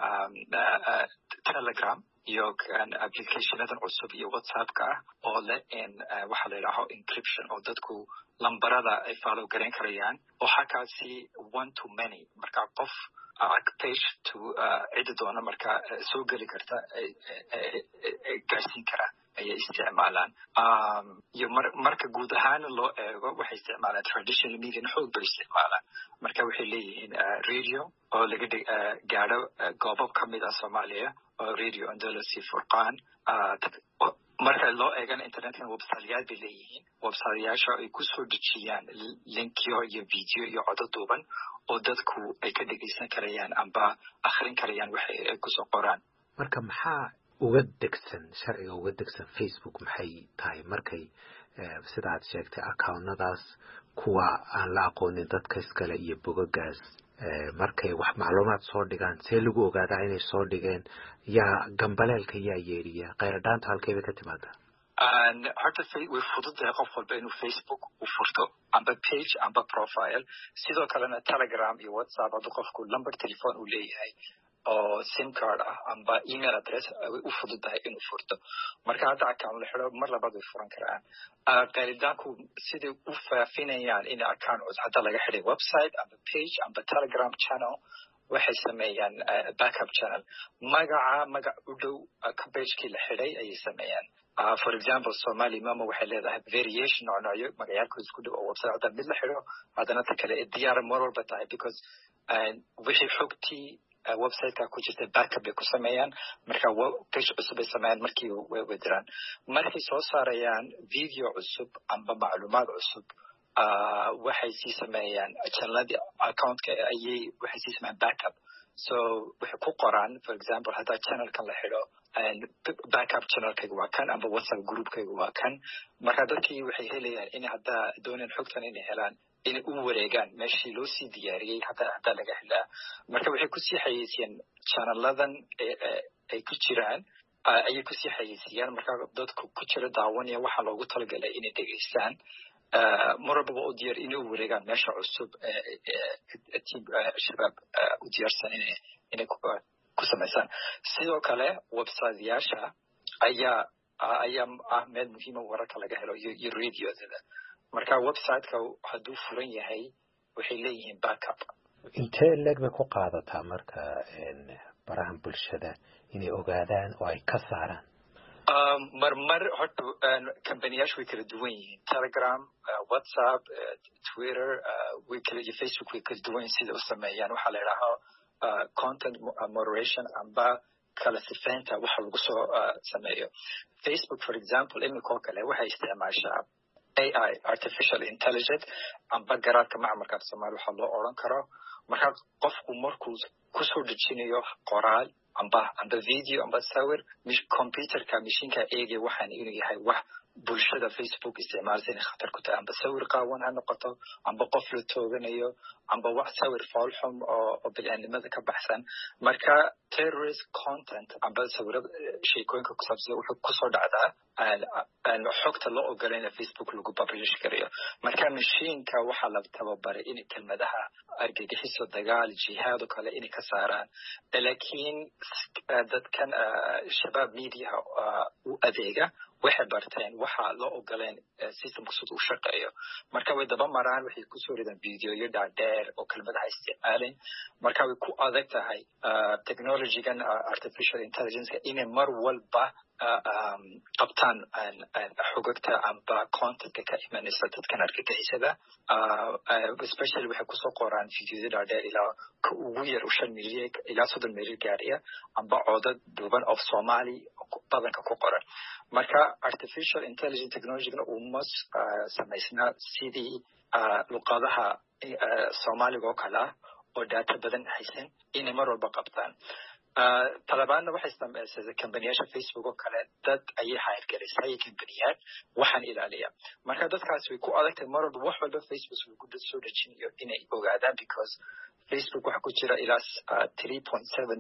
[SPEAKER 3] telegram iyo applicationadan cusub iyo whatsappka ah oo leh waxa la yidhaaho encryption oo dadku lambarada ay follow garayn karayaan oo xakaasi one to many marka qof page to cidi doona marka soo geli karta gaarsiin kara ayay isticmaalaan iyo marka guud ahaan loo eego waxay isticmaalaan traditional media xoog bay isticmaalaan marka waxay leeyihiin radio oo laga gaadho goobab ka mid ah Soomaaliya oo radio andalasi furqaan marka loo eegana internetka websiteyaal bay leeyihiin websiteyaasha ay kusoo dejiyaan linkyo iyo video iyo codo duuban oo dadku ay ka dhegeysan karayaan amba akhrin karayaan waxa ay kusoo qoraan.
[SPEAKER 6] marka maxaa uga degsan sharciga uga degsan Facebook maxay tahay markay sida aad sheegtay accountnadaas kuwa aan la aqoonin dadka iskale iyo bogagaas markay wax macluumaad soo dhigaan see lagu ogaadaa inay soo dhigeen yaa gambaleelka yaa yeeriya kheyradhaanta halkay bay ka timaadaa?
[SPEAKER 3] horta way fududahay qof walba inuu Facebook u furto amba page amba profile, sidoo kalena Telegram iyo WhatsApp hadduu qofku number telephone uu leeyahay oo sim card ah amba email address way u fududahay inuu furto. marka hadda account la xiro mar labaad way furan karaan. qeyridaanku siday u faafinayaan in account hadda laga xiray website amba page amba Telegram channel waxay sameeyaan backup channel magaca magac u dhow ka pagekii la xiray ayay sameeyaan. for example Somali Mama waxay leedahay variation oo noocyo magacaalkooda isku dhow oo website hadda mid la xiro haddana ta kale diyaar mar walba tahay because wixii xogtii websiteka ku jirta backup bay ku sameeyaan marka page cusub ay sameeyaan markii way wadiraan. markay soo saarayaan video cusub amba macluumaad cusub waxay sii sameeyaan channeladi accountka ayay waxay sii sameeyaan backup. so waxay ku qoraan for example hadda channelkan la xidho backup channelkayga waa kan amba WhatsApp groupkayga waa kan. marka dadkii waxay helayaan in hadda doonaan xogtan inay helaan inay u wareegaan meeshii loo sii diyaariyey hadda hadda laga helaa. marka waxay kusii xayeysiiyaan channeladan ay ku jiraan ayay kusii xayeysiiyaan marka dadku ku jira daawanaya waxaa loogu talagalay inay dhegeystaan mar walbaba u diyaar inay u wareegaan meesha cusub team shabaab u diyaarsan inay inay ku samaysaan. sidoo kale websiteyaasha ayaa ayaa ah meel muhiima wararka laga helo iyo radiodada. marka websiteka hadduu furan yahay waxay leeyihiin backup.
[SPEAKER 6] intee leeg bay ku qaadataa marka barahan bulshada inay ogaadaan oo ay ka saaraan?
[SPEAKER 3] marmar horta kambaniyyaashu way kala duwan yihiin. Telegram, WhatsApp, Twitter, way kala iyo Facebook way kala duwan yihiin sida u sameeyaan. waxaa la yidhaahaa content moderation amba kala sifaynta waxa lagu soo sameeyo. Facebook for example imika oo kale waxay isticmaashaa A I artificial intelligence amba garaadka macmalka Soomaali waxa loo oran karo. marka qofku markuu kusoo dejinayo qoraal amba amba video amba sawir mish computerka mishinka eegay waxaan inuu yahay wax bulshada Facebook isticmaalsan inay khatar ku tahay amba sawir qaawan ha noqoto amba qof la tooganayo amba wax sawir foolxum oo bil'aanimada ka baxsan. marka terrorist content amba sawirada sheekooyinka ku saabsan wuxuu kusoo dhacdaa xogta loo ogolayna Facebook lagu publish karayo. marka mishinka waxaa la tababaray inay kelmadaha argagixiso dagaal jihaad oo kale inay ka saaraan. laakiin dadkan shabaab media u adeega waxay barteen waxaa loo ogoleen systemka siduu u shaqeeyo. marka way daba maraan waxay kusoo ridaan videoyo dhaadheer oo kelmadaha isticmaaleen. marka way ku adag tahay technologygan artificial intelligence inay mar walba qabtaan xogagta amba contentka ka imanaysa dadkan argagixisada. especially waxay kusoo qoraan videoyo dhaadheer ilaa ka ugu yar shan milyan ilaa soddon milyan gaariya amba codad duuban of Soomaali badanka ku qoran. marka artificial intelligence technologygana uma samaysnaa sidii luqadaha Soomaaliga oo kale ah oo data badan haysan inay mar walba qabtaan. talabaadna waxay sameysay kambaniyyaasha Facebook oo kale dad ayay hayr garisay kambaniyad waxaan ilaaliya. marka dadkaas way ku adagtay mar walba wax walba Facebook lagu soo dejinayo inay ogaadaan because Facebook waxa ku jira ilaa three point seven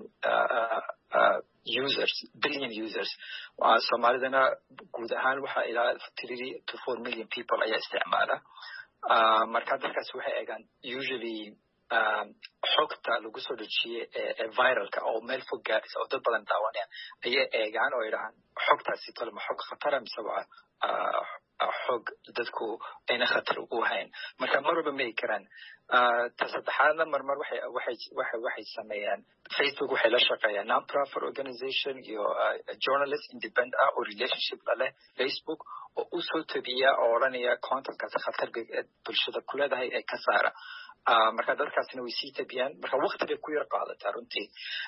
[SPEAKER 3] users billion users. Soomaalidana guud ahaan waxa ilaa three to four million people ayaa isticmaala. marka dadkaas waxay eegaan usually xogta lagu soo dejiyay ee viralka oo meel fog gaaraysa oo dad badan daawanayaan ayay eegaan oo yidhahaan xogtaasi kale ma xog khatara mise waa xog dadku ayna khatar u hayn. marka mar walba ma egi karaan. ta saddexaadna marmar waxay waxay waxay waxay sameeyaan Facebook waxay la shaqeeyaan non-profit organization iyo journalist independent ah oo relationship la leh Facebook oo u soo tabiya oo odhanaya contentkaasi khatar bulshada ku leedahay ee ka saara. marka dadkaasina way sii tabiyaan marka waqti bay ku yar qaadataa runtii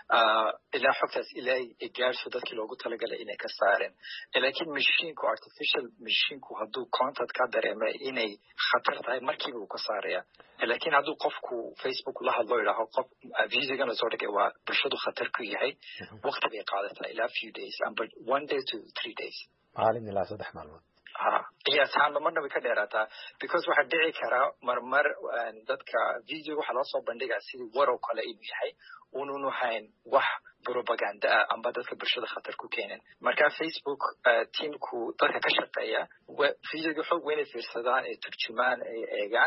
[SPEAKER 3] ilaa xogtaas ilaa ay gaarso dadkii loogu talagalay inay ka saareen laakiin machinku artificial machinku hadduu content ka dareemay inay khatar tahay markiiba uu ka saaraya laakiin hadduu qofku facebook la hadlo idhaaho qof videogan lasoo dhigay waa bulshadu khatar ku yahay waqti bay qaadataa ilaa few days amba one day to three days
[SPEAKER 6] maalin ilaa saddex maalmood
[SPEAKER 3] ha iyo saama marna way ka dheeraataa because waxaa dhici karaa marmar dadka video waxaa loo soo bandhigaa sidii warow kale inuu yahay ununu hayn wax propaganda ah amba dadka bulshada khatar ku keenin marka facebook teamku dadka ka shaqeeya videoga xoog weynay fiirsadaan ay turjumaan ay eegaan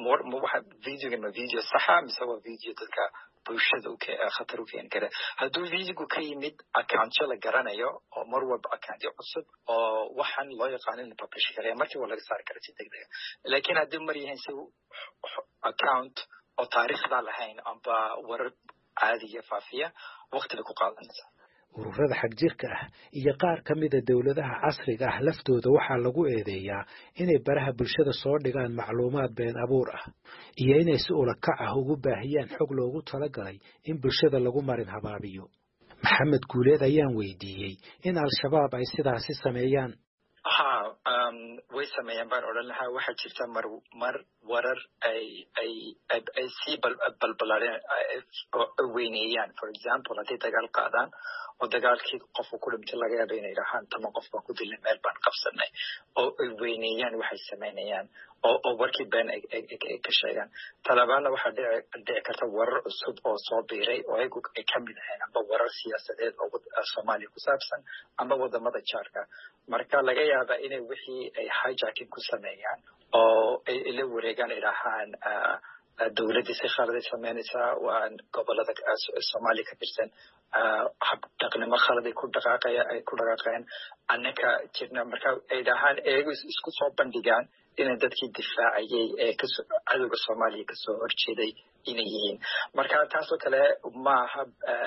[SPEAKER 3] videoga ma video saxa mise waa video dadka bulshada khatar u keeni kara hadduu videogu ka yimid accountyo la garanayo oo mar walba accountyo cusub oo waxaan loo yaqaano in la publish karaya markii waa laga saari kara si degdega laakiin haddii mar yahayn si account oo taariikhda lahayn amba warar caadiya faafiya waqti bay ku qaadanaysaa
[SPEAKER 6] ururada xagjirka ah iyo qaar ka mida dowladaha casriga ah laftooda waxaa lagu eedeeyaa inay baraha bulshada soo dhigaan macluumaad been abuur ah iyo inay si ulakac ah ugu baahiyaan xog loogu talagalay in bulshada lagu marin habaabiyo maxamed guuleed ayaan weydiiyey in al-shabaab ay sidaasi sameeyaan
[SPEAKER 3] ha way sameeyaan baan odhan lahaa waxaa jirta mar mar warar ay ay ay sii balbalareen weyneeyaan for example hadday dagaal qaadaan oo dagaalkii qofku ku dhintay laga yaaba inay dhahaan toban qof baan ku dilnay meel baan qabsanay oo ay weyneeyaan waxay samaynayaan oo oo warkii been ay ka sheegaan talabaadna waxaa dhici karta warar cusub oo soo biiray oo ayagu ay ka mid ahayn amba warar siyaasadeed oo soomaaliya ku saabsan amba wadamada jaarka marka laga yaaba inay wixii ay hijacking ku sameeyaan oo ay la wareegaan ay dhahaan dowladdii si khaladay samaynaysaa waa gobolada soomaaliya ka tirsan habdhaqnimo khaladay ku dhaqaaqaya ay ku dhaqaaqeen annaka jirna marka ay dhahaan eegu isku soo bandhigaan inay dadkii difaacayay ee kasoo cadowga soomaaliya kasoo horjeeday inay yihiin marka taasoo kale maaha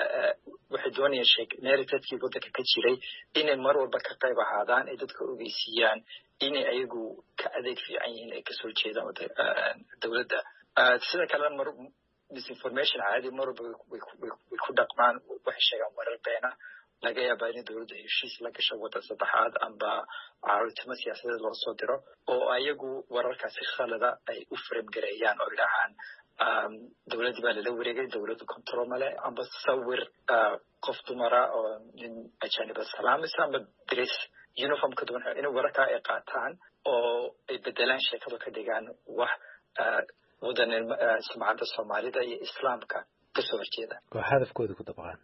[SPEAKER 3] waxay doonayaan sheeg narrativekii waddanka ka jiray inay mar walba ka qayb ahaadaan ay dadka ogeysiiyaan inay ayagu ka adeeg fiican yihiin ay kasoo jeedaan dowladda sida kalena mar disinformation caadi mar walba way ku dhaqmaan waxay sheegaan warar beena laga yaabaa in dowladda heshiis la gasho waddan saddexaad amba caawitimo siyaasadeed loo soo diro oo ayagu wararkaasi khalada ay u frame gareeyaan oo idhahaan dowladdii baa lala wareegay dowladdu control male amba sawir qof dumara oo nin ajaniba salaamaysa amba dress uniform ka duwan inay wararkaa ay qaataan oo ay bedelaan sheekada ka dhigaan wax waddan sumcadda soomaalida iyo islaamka kasoo horjeeda
[SPEAKER 6] oo hadafkooda ku dabaqaan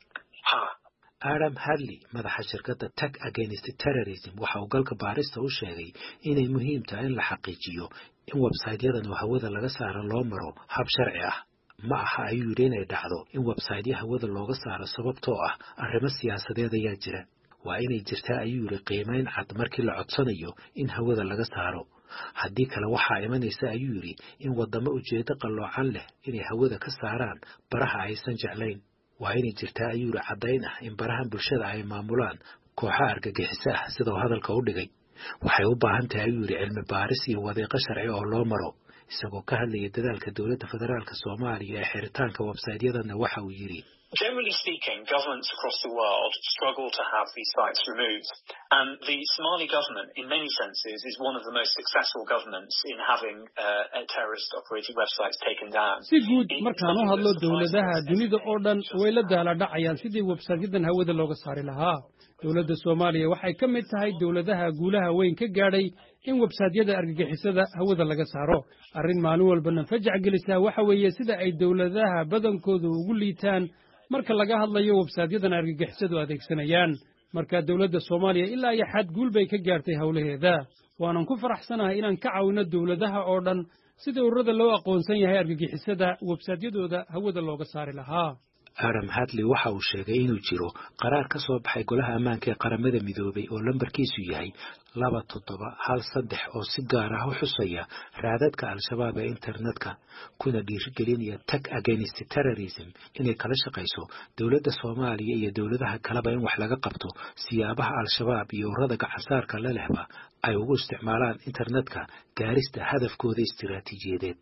[SPEAKER 3] ha
[SPEAKER 6] adam hadley madaxa shirkadda tag against terrorism waxa uu galka baarista u sheegay inay muhiim tahay in la xaqiijiyo in websaytyadan oo hawada laga saaro loo maro hab sharci ah ma aha ayuu yidhi inay dhacdo in websaytya hawada looga saaro sababtoo ah arrimo siyaasadeed ayaa jira waa inay jirtaa ayuu yidhi qiimayn cad markii la codsanayo in hawada laga saaro haddii kale waxaa imanaysa ayuu yidhi in waddamo ujeeddo qalloocan leh inay hawada ka saaraan baraha aysan jeclayn waa inay jirtaa ayuu yidhi caddayn ah in barahan bulshada ay maamulaan kooxo argagixiso ah sidoo hadalka u dhigay waxay u baahan tahay ayuu yidhi cilmi baaris iyo wadiiqo sharci oo loo maro isagoo ka hadlaya dadaalka dowladda federaalka soomaaliya ee xiritaanka websaytyadanna waxa uu yidhi
[SPEAKER 9] Generally speaking, governments across the world struggle to have these sites removed. And the Somali government, in many senses, is one of the most successful governments in having uh, terrorist-operated websites taken down.
[SPEAKER 10] Si guud markaan u hadlo dowladaha dunida oo dhan way la daala dhacayaan sidii website-yadan hawada looga saari lahaa. Dowladda Soomaaliya waxay ka mid tahay dowladaha guulaha weyn ka gaadhay in website-yada argagixisada hawada laga saaro. Arrin maalin walbana fajac gelisaa waxa weeye sida ay dowladaha badankoodu ugu liitaan marka laga hadlayo website-yadan argagixisadu adeegsanayaan marka dowladda Soomaaliya ilaa iyo xad guul bay ka gaartay hawlaheeda waanan ku faraxsanahay inaan ka caawino dowladaha oo dhan sida ururada loo aqoonsan yahay argagixisada website-yadooda hawada looga saari lahaa
[SPEAKER 6] adam hadley waxa uu sheegay inuu jiro qaraar ka soo baxay golaha ammaanka ee qaramada midoobay oo lambarkiisu yahay laba toddoba hal saddex oo si gaar ah u xusaya raadadka al-shabaab ee internetka kuna dhiirigelinaya tag against terrorism inay kala shaqayso dowladda Soomaaliya iyo dowladaha kaleba in wax laga qabto siyaabaha al-shabaab iyo ururada gacansaarka la lehba ay ugu isticmaalaan internetka gaarista hadafkooda istiraatiijiyadeed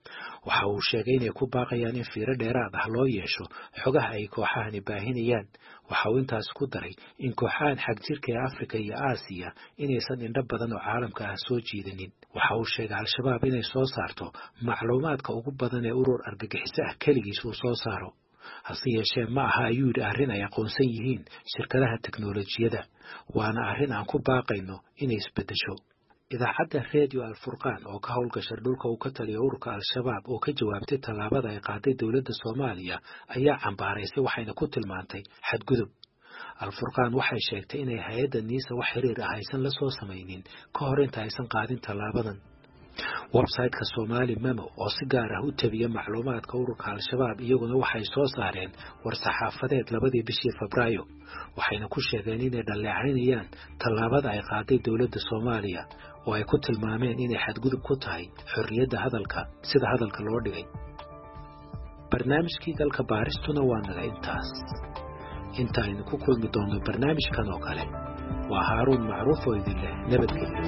[SPEAKER 6] waxa uu sheegay inay ku baaqayaan in fiiro dheeraad ah loo yeesho xogaha ay kooxahani baahinayaan. waxa uu intaas ku daray in kooxahan xagjirka ee Afrika iyo Aasiya inaysan indho badan oo caalamka ah soo jiidanin. waxa uu sheegay al-shabaab inay soo saarto macluumaadka ugu badan ee urur argagixiso ah keligiis uu soo saaro. hase yeeshee ma aha ayuu yidhi arrin ay aqoonsan yihiin shirkadaha teknolojiyada, waana arrin aan ku baaqayno inay isbeddesho. idaacadda radio Al-Furqaan oo ka howlgasha dhulka uu ka taliyo ururka al-shabaab oo ka jawaabtay tallaabada ay qaaday dowladda Soomaaliya ayaa cambaaraysay waxayna ku tilmaantay xadgudub. Al-Furqaan waxay sheegtay inay hay'adda niisa wax xiriir ah aysan la soo samaynin ka hor inta aysan qaadin tallaabadan. website-ka Somali Memo oo si gaar ah u tabiya macluumaadka ururka al-shabaab iyaguna waxay soo saareen war saxaafadeed labadii bishii Febraayo, waxayna ku sheegeen inay dhaleecaynayaan tallaabada ay qaaday dowladda Soomaaliya oo ay ku tilmaameen inay xadgudub ku tahay xorriyadda hadalka sida hadalka loo dhigay. barnaamijkii dalka baaristuna waa naga intaas. inta aynu ku kulmi doono barnaamijkan oo kale waa Haaruun Macruuf oo idin leh nabadgelyo.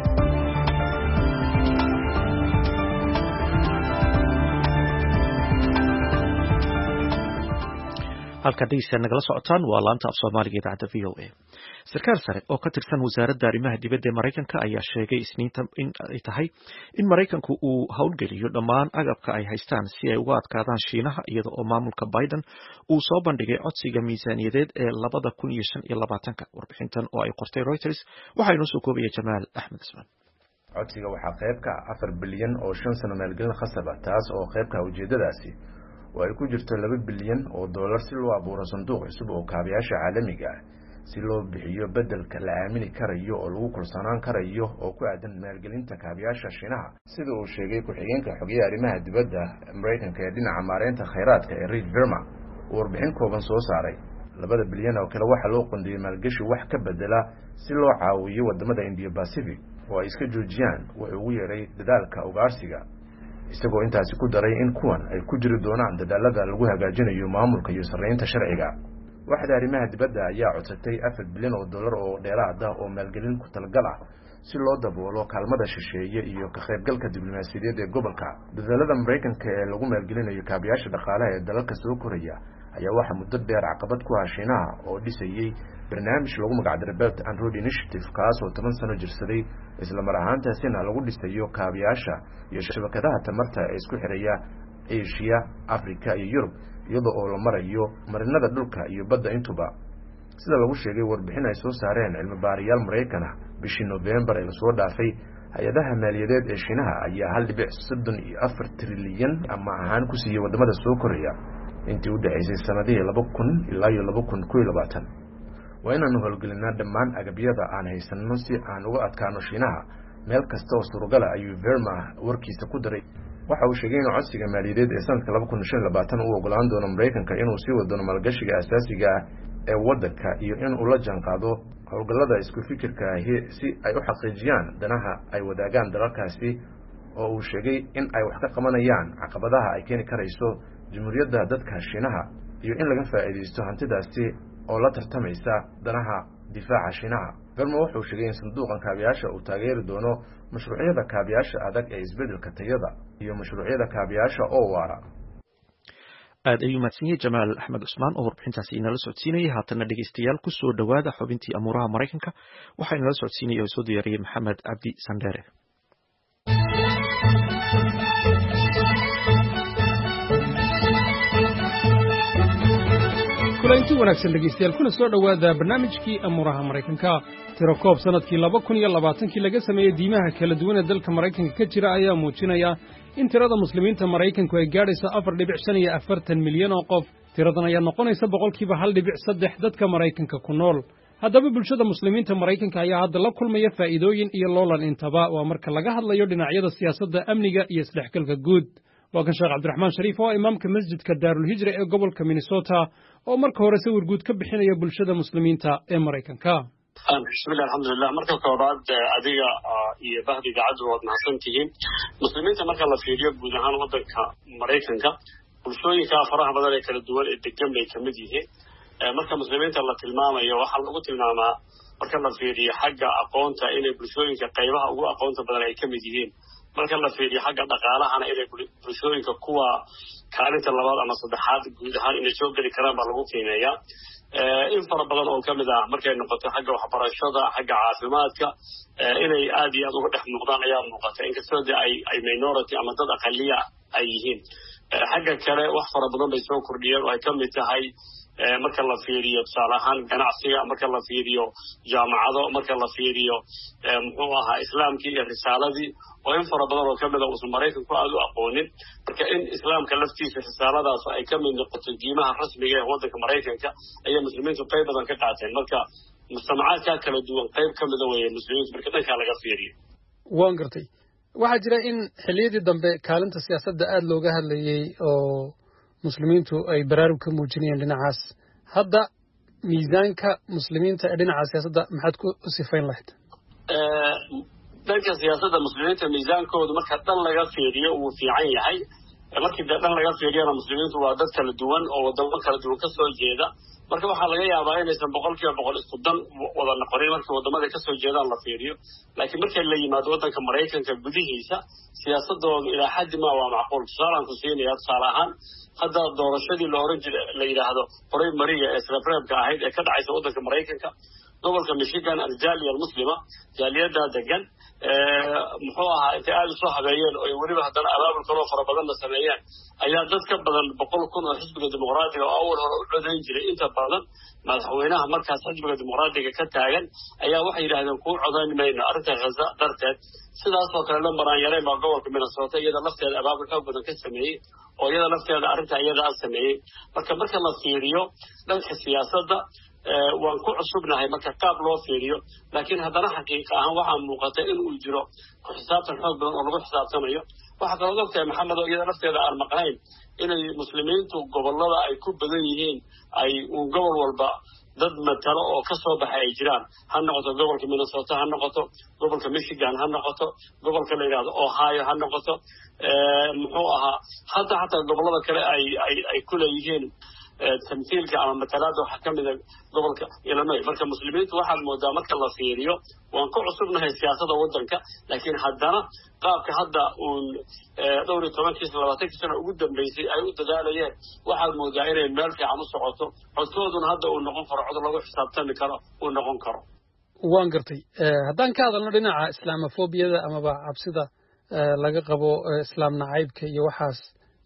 [SPEAKER 1] halka dhegeystayaal nagala socotaan waa laanta af Soomaaliga idaacadda V O A. sarkaal sare oo ka tirsan wasaaradda arrimaha dibadda ee Mareykanka ayaa sheegay Isniinta in ay tahay in Mareykanku uu howlgeliyo dhammaan agabka ay haystaan si ay uga adkaadaan Shiinaha iyada oo maamulka Biden uu soo bandhigay codsiga miisaaniyadeed ee labada kun iyo shan iyo labaatanka. warbixintan oo ay qortay Reuters waxaa inoo soo koobaya Jamaal Axmed Ismaan.
[SPEAKER 11] codsiga waxaa qayb ka afar bilyan oo shan sano maalgelin khasab ah, taas oo qayb ka ujeedadaasi oo ay ku jirto laba bilyan oo dollar si loo abuuro sanduuq cusub oo kaabayaasha caalamiga ah si loo bixiyo bedelka la aamini karayo oo lagu kulsanaan karayo oo ku aadan maalgelinta kaabayaasha Shiinaha, sida uu sheegay ku-xigeenka xogeyaha arrimaha dibadda Mareykanka ee dhinaca maareynta kheyraadka ee Reid Verma. warbixin kooban soo saaray labada bilyan oo kale waxaa loo qondiyey maalgashi wax ka bedela si loo caawiyo wadamada India Pacific oo ay iska joojiyaan wuxuu ugu yeeray dadaalka ugaarsiga, isagoo intaasi ku daray in kuwan ay ku jiri doonaan dadaalada lagu hagaajinayo maamulka iyo sareynta sharciga. waxda arrimaha dibadda ayaa codsatay afar bilyan oo dollar oo dheeraad ah oo maalgelin ku talgal ah si loo daboolo kaalmada shisheeye iyo ka qaybgalka diblomaasiyadeed ee gobolka. dadaalada Mareykanka ee lagu maalgelinayo kaabayaasha dhaqaalaha ee dalalka soo koraya ayaa waxa muddo dheer caqabad ku ah Shiinaha oo dhisayay barnaamij lagu magacdaray Belt and Road Initiative kaas oo toban sano jirsaday, isla mar ahaantaasina lagu dhisayo kaabayaasha iyo shabakadaha tamarta ee isku xiraya Asia, Afrika iyo Yurub iyadoo oo la marayo marinada dhulka iyo badda intuba. sida lagu sheegay warbixin ay soo saareen cilmi baarayaal Mareykan ah bishii November ee soo dhaafay, hay'adaha maaliyadeed ee Shiinaha ayaa hal dhibic soddon iyo afar trilyan ama ahaan ku siiyay wadamada soo koraya intii u dhaxaysay sanadihii laba kun ilaa iyo laba kun iyo labaatan. waa inaanu howlgelinaa dhammaan agabyada aan haysanno si aan uga adkaano Shiinaha meel kasta oo suuragal ah, ayuu Verma warkiisa ku daray. waxa uu sheegay in codsiga maaliyadeed ee sanadka laba kun iyo shan iyo labaatan uu ogolaan doono Mareykanka inuu sii wado maalgashiga asaasiga ah ee waddanka iyo in uu la jaanqaado howlgallada isku fikirka ah si ay u xaqiijiyaan danaha ay wadaagaan dalalkaasi, oo uu sheegay in ay wax ka qabanayaan caqabadaha ay keeni karayso jamhuuriyadda dadka Shiinaha iyo in laga faa'iideysto hantidaasi oo la tartamaysa danaha difaaca Shiinaha. Verma wuxuu sheegay in sanduuqan kaabayaasha uu taageeri doono mashruucyada kaabayaasha adag ee isbedelka tayada iyo mashruucyada kaabayaasha oo waara.
[SPEAKER 1] aad ayuu mahadsanyahay Jamaal Axmed Usmaan oo warbixintaasi inala socodsiinayay. haatana dhegeystayaal ku soo dhawaada xubintii amuuraha Mareykanka waxaa inala socodsiinaya oo soo diyaariyay Maxamed Cabdi Sandere.
[SPEAKER 10] kulanti wanaagsan dhegeystayaal kuna soo dhawaada barnaamijkii amuuraha Mareykanka. tiro koob sanadkii laba kun iyo labaatankii laga sameeyay diimaha kala duwan ee dalka Mareykanka ka jira ayaa muujinaya in tirada muslimiinta Mareykanku ay gaadhayso afar dhibic shan iyo afartan milyan oo qof. tiradan ayaa noqonaysa boqolkiiba hal dhibic saddex dadka Mareykanka ku nool. haddaba bulshada muslimiinta Mareykanka ayaa hadda la kulmaya faa'iidooyin iyo loolan intaba waa marka laga hadlayo dhinacyada siyaasadda, amniga iyo isdhexgalka guud. waa kan Sheekh Cabdiraxmaan Shariif oo imaamka masjidka Daarul Hijra ee gobolka Minnesota oo marka hore sawir guud ka bixinaya bulshada muslimiinta ee Mareykanka.
[SPEAKER 12] bismillah alxamdulilah. marka koobaad adiga iyo bahdiga cadwa waad mahadsantihiin. muslimiinta marka la fiiriyo guud ahaan waddanka Mareykanka bulshooyinka faraha badan ee kala duwan ee degan bay kamid yihiin. marka muslimiinta la tilmaamayo waxaa lagu tilmaamaa marka la fiiriyo xagga aqoonta inay bulshooyinka qaybaha ugu aqoonta badan ay kamid yihiin marka la fiiriyo xagga dhaqaalahana inay bulshooyinka kuwa kaalinta labaad ama saddexaad guud ahaan inay soo geli karaan baa lagu qiimeeyaa in fara badan oo ka mid ah markay noqoto xagga waxbarashada xagga caafimaadka inay aad iyo aad uga dhex muuqdaan ayaa muuqata inkastoo de ay ay minority ama dad aqaliya ay yihiin xagga kale wax fara badan bay soo kordhiyeen oo ay ka mid tahay marka la fiiriyo tusaale ahaan ganacsiga marka la fiiriyo jaamacado marka la fiiriyo muxuu ahaa islaamkii iyo risaaladii oo in fara badan oo ka mid a uusan maraykanku aad u aqoonin marka in islaamka laftiisa risaaladaas ay ka mid noqoto diimaha rasmiga ee waddanka maraykanka ayaa muslimiintu qayb badan ka qaateen marka mujtamacaadkaa kala duwan qayb ka mida weeye muslimiintu marka dhankaa laga fiiriyo
[SPEAKER 10] waan gartay waxaa jira in xilliyadii dambe kaalinta siyaasadda aada looga hadlayey oo muslimiintu ay baraarug ka muujinayeen dhinacaas hadda miisaanka muslimiinta ee dhinaca siyaasadda maxaad ku sifayn lahayd
[SPEAKER 12] dhanka siyaasadda muslimiinta miisaankoodu marka dhan laga fiiriyo wuu fiican yahay markii dee dhan laga fiiriyana muslimiintu waa dad kala duwan oo wadamo kala duwan kasoo jeeda marka waxaa laga yaabaa inaysan boqol kiiba boqol isku dan wada noqonin markii wadamada kasoo jeedaan la fiiriyo laakiin markay la yimaado waddanka maraykanka gudihiisa siyaasadoodu ilaa xaddi ma waa macquul tusaalaan ku siinaya tusaale ahaan hadda doorashadii la oran jira la yidhaahdo horay mariga ee sreebreebka ahayd ee ka dhacaysa waddanka maraykanka gobolka michigan aljaaliya almuslima jaaliyaddaa degan muxuu ahaa intay aada usoo habeeyeen oo weliba haddana abaabul kaloo fara badanna sameeyeen ayaa dad ka badan boqol kun oo xisbiga dimuqraadiga oo awal hore u codayn jiray inta badan madaxweynaha markaas xisbiga dimuqraadiga ka taagan ayaa waxay yidhahdeen kuu codayn mayno arrinta khaza darteed sidaasoo kale la maraan yareen baa gobolka minnesota iyada lafteeda abaabul xoog badan ka sameeyey oo iyada lafteeda arrinta iyada a sameeyey marka marka la fiiriyo dhanka siyaasadda waan ku cusubnahay marka qaab loo fiiriyo laakiin haddana xaqiiqa ahaan waxaa muuqata in uu jiro ku xisaabtan xoog badan oo lagu xisaabtamayo waxaa kaloo ogtahay maxamed oo iyada lafteeda aan maqnayn inay muslimiintu gobolada ay ku badan yihiin ay uu gobol walba dad matalo oo ka soo baxay ay jiraan ha noqoto gobolka minnesota ha noqoto gobolka michigan ha noqoto gobolka la yidhahdo ohio ha noqoto muxuu ahaa hadda xataa gobolada kale ay ay ay ku leeyihiin tamhiilka ama matalaada waxaa ka mida gobolka illinois marka muslimiintu waxaad moodaa marka la fiiriyo waan ku cusubnahay siyaasada waddanka laakiin haddana qaabka hadda uun dhowr iyo tobankiisa labaatankii sano ugu dambeysay ay u dadaalayeen waxaad moodaa inay meel fiican u socoto codkooduna hadda uu noqon karo cod lagu xisaabtami karo uu noqon karo
[SPEAKER 10] waan gartay haddaan ka hadalno dhinaca islaamofobiyada amaba cabsida laga qabo islaam nacaybka iyo waxaas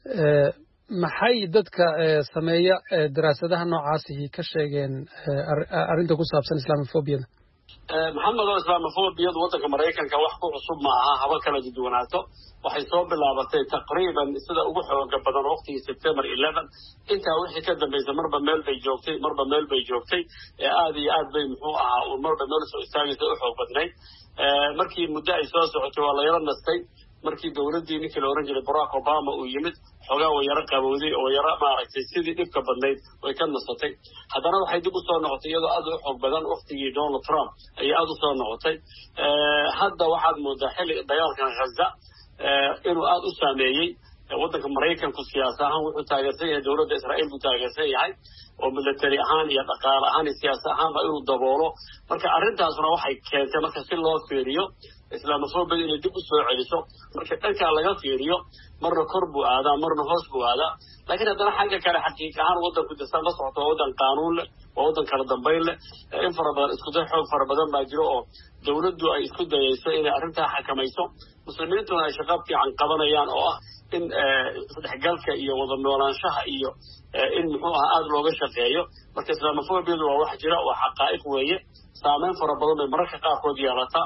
[SPEAKER 10] maxay dadka sameeya daraasadaha noocaasihi ka sheegeen arrinta ku saabsan islaamofobiyada
[SPEAKER 12] maxamed oo islaamofobiyadu waddanka maraykanka wax ku cusub ma aha haba kala duwanaato waxay soo bilaabatay taqriiban sida ugu xooga badan waqtigii september eleven intaa wixii ka dambaysa marba meel bay joogtay marba meel bay joogtay aada iyo aad bay muxuu ahaa uu marba meel soo istaagaysa u xoog badnayd markii muddo ay soo socotay waa la yaro nastay markii dowladdii ninkii la oran jiray barack obama uu yimid xoogaa way yaro qabowday oo yaro maaragtay sidii dhibka badnayd way ka nasatay haddana waxay dib usoo noqotay iyadoo aad u xoog badan waqtigii donald trump ayay aada usoo noqotay hadda waxaad moodaa xilli dagaalkan khaza inuu aada u saameeyey waddanka maraykanku siyaas ahaan wuxuu taageersan yahay dowladda israa'iil buu taageersan yahay oo military ahaan iyo dhaqaale ahaan iyo siyaas ahaanba inuu daboolo marka arrintaasna waxay keentay marka si loo fiiriyo islaamofobiyada inay dib u soo celiso marka dhankaa laga fiiriyo marna kor buu aadaa marna hoos buu aadaa laakiin haddana xagga kale xaqiiq ahaan waddanku dasaan la socoto waa waddan qaanuun leh waa waddan kala dambayn leh in fara badan isku day xoog fara badan baa jiro oo dowladdu ay isku dayayso inay arrintaa xakamayso muslimiintuna ay shaqo fiican qabanayaan oo ah in isdhexgalka iyo wada noolaanshaha iyo in muxuu aha aada looga shaqeeyo marka islaamofobiyadu waa wax jira waa xaqaa'iq weeye saameyn fara badan bay mararka qaarkood yeelataa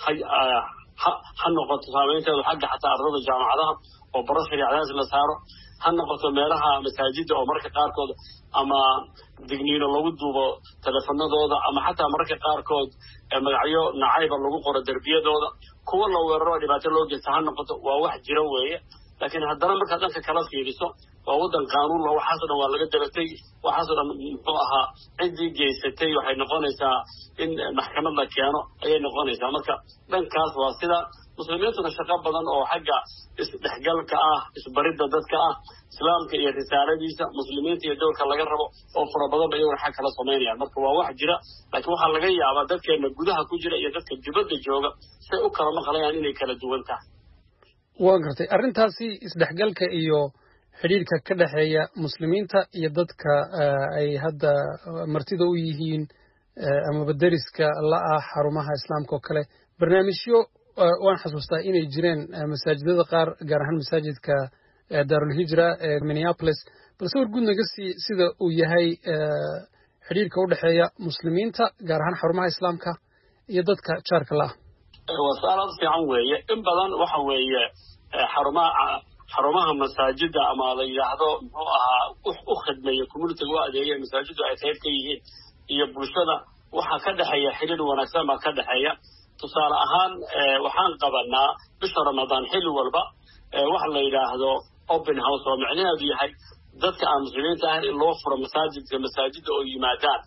[SPEAKER 12] ha ha noqoto saameynteedu xagga xataa ardada jaamacadaha oo baro shariicadaas la saaro ha noqoto meelaha masaajida oo mararka qaarkood ama digniino lagu duubo teleefanadooda ama xataa mararka qaarkood magacyo nacayba lagu qoro derbiyadooda kuwa la weeraro dhibaato loo geysta ha noqoto waa wax jira weeye laakiin haddana markaad dhanka kala fiiriso waa waddan qaanuun la waxaasoo dhan waa laga dabatay waxaasoo dhan muxuu ahaa ciddii geysatay waxay noqonaysaa in maxkamad la keeno ayay noqonaysaa marka dhankaas waa sida muslimiintuna shaqo badan oo xagga isdhexgalka ah isbaridda dadka ah islaamka iyo risaaladiisa muslimiinta iyo dowlka laga rabo oo fara badan ba iyaguna xag kala samaynayaan marka waa wax jira laakiin waxaa laga yaabaa dadkeena gudaha ku jira iyo dadka dibadda jooga say u kala maqlayaan inay kala duwan tahay
[SPEAKER 10] waan gartay arrintaasi isdhexgalka iyo xidhiirka ka dhexeeya muslimiinta iyo dadka ay hadda martida u yihiin amaba deriska la ah xarumaha islaamka oo kale barnaamijyo waan xasuustaa inay jireen masaajidada qaar gaar ahaan masaajidka daarulhijra ee minneapolis balse war guud naga sii sida uu yahay xidhiirka u dhexeeya muslimiinta gaar ahaan xarumaha islaamka iyo dadka jaarka la ah
[SPEAKER 12] waa su-aal aad fiican weeye in badan waxa weeye xarumaha xarumaha masaajida ama la yidhaahdo muxuu ahaa u khidmeeya communitiga u adeegaya masaajidu ay qayb ka yihiin iyo bulshada waxaa ka dhexeeya xiriir wanaagsan baa ka dhexeeya tusaale ahaan waxaan qabanaa bisha ramadaan xilli walba waxa la yidhaahdo open house oo micnaheedu yahay dadka aan muslimiinta ahayn in loo furo masaajidka masaajida oo yimaadaan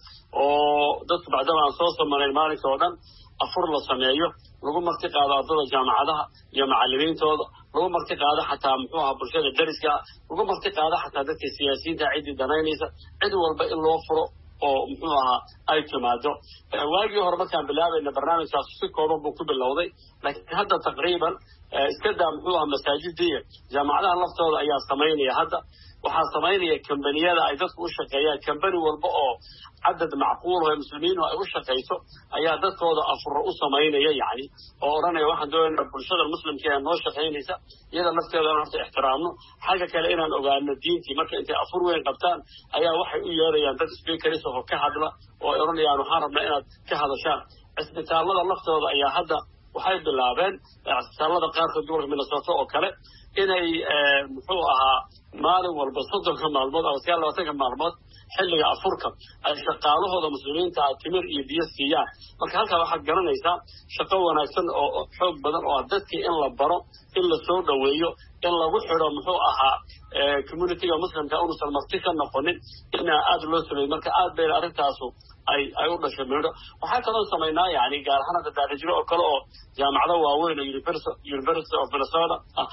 [SPEAKER 12] oo dadka bacdama aan soo samanayn maalinka oo dhan afur la sameeyo lagu marti qaado ardada jaamacadaha iyo macallimiintooda lagu marti qaado xataa muxuu ahaa bulshada deriska lagu marti qaado xataa dadka siyaasiyiinta ciddii danaynaysa cid walba in loo furo oo muxuu ahaa ay timaado waagii hore markaan bilaabayna barnaamijkaas si kooban buu ku bilowday laakiin hadda taqriiban iska daa muxuu ahaa masaajidiya jaamacadaha laftooda ayaa samaynaya hadda waxaa samaynaya kambaniyada ay dadku u shaqeeyaan kambani walba oo cadad macquul oo muslimiin ay u shaqeyso ayaa dadkooda afuro u samaynaya yani oo oranaya waxaan doonaynaa bulshada muslimka ee noo shaqeynaysa iyada lafteeda horta ixtiraamno xagga kale inaan ogaano diintii marka intay afur weyn qabtaan ayaa waxay u yeerayaan dad speakeris oo ka hadla oo ay oranayaan waxaan rabnaa inaad ka hadashaan cisbitaalada laftooda ayaa hadda waxay bilaabeen cisbitaalada qaarkood gobolka minnesota oo kale inay muxuu ahaa maalin walba soddonka maalmood ama sagaal labaatanka maalmood xilliga afurka ay shaqaalahooda muslimiinta timir iyo biyo siiyaan marka halkaa waxaad garanaysaa shaqo wanaagsan oo xoog badan oo dadkii in la baro in la soo dhoweeyo in lagu xidho muxuu ahaa communitiga muslimka unuusan marti ka noqonin inaa aada loo sameeyo marka aad bayna arrintaasu ay ay u dhashay midho waxaa kaloo samaynaa yani gaar ahaan hadda daarijiro oo kale oo jaamacado waaweyn oo university of minnesota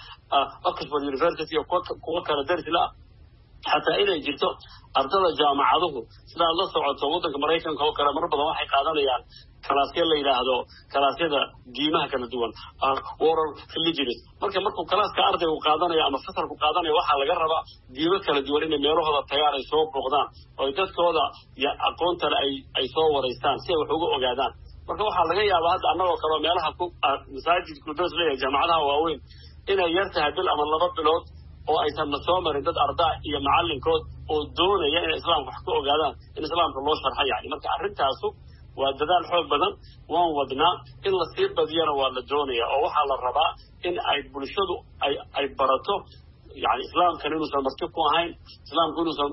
[SPEAKER 12] oxford university oo kuwa kale daris la ah xataa inay jirto ardada jaamacaduhu sidaad la socoto waddanka maraykanka oo kale mar badan waxay qaadanayaan kalaasya la yidhaahdo kalaasyada diimaha kala duwan oral religions marka markuu kalaaska ardaygu qaadanayo ama fasalku qaadanayo waxaa laga rabaa diimo kala duwan inay meelahooda tagaan ay soo booqdaan oo dadkooda iyo aqoontale ay ay soo waraystaan si ay wax uga ogaadaan marka waxaa laga yaabaa hadda annagoo kaleo meelaha ku masaajidku doos leeyahay jaamacadaha waaweyn inay yar tahay bil ama laba bilood oo aysan na soo marin dad ardaa iyo macallinkood oo doonaya inay islaamka wax ka ogaadaan in islaamka loo sharxa yani marka arrintaasu waa dadaal xoog badan waan wadnaa in la sii badiyana waa la doonaya oo waxaa la rabaa in ay bulshadu ay ay barato yani islaamkan inuusan marti ku ahayn islaamku inuusan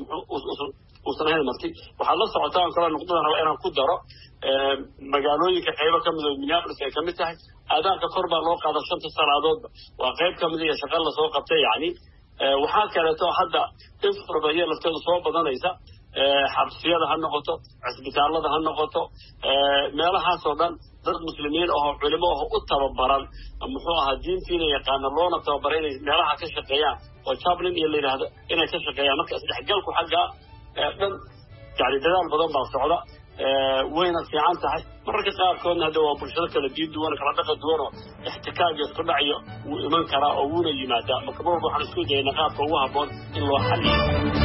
[SPEAKER 12] uusan ahayn marti waxaad la socotaan kale nuqdadan raba inaan ku daro magaalooyinka qaybo ka mid oo minneapolis ay kamid tahay aadaanka kor baa loo qaada shanta salaadoodba waa qayb kamid iyo shaqa lasoo qabtay yani waxaa kaleeto hadda in farabaiyo lafteedu soo badanaysa xabsiyada ha noqoto cisbitaalada ha noqoto meelahaasoo dhan dad muslimiin ahoo culimo aho u tababaran muxuu ahaa diintiina yaqaana loona tababaray inay meelaha ka shaqeeyaan oo jablin iyo la yidhaahdo inay ka shaqeeyaan marka isdhexgalku xagga dhan yani dadaal badan baa socda wayna fiican tahay mararka qaarkoodna hadda waa bulshado kala diin duwan kala dhaqan duwan oo ixtikaag isku dhacayo wuu iman karaa oo wuuna yimaadaa marka mar walba waxaan isku dayaynaa qaabka ugu habboon in loo xaliyo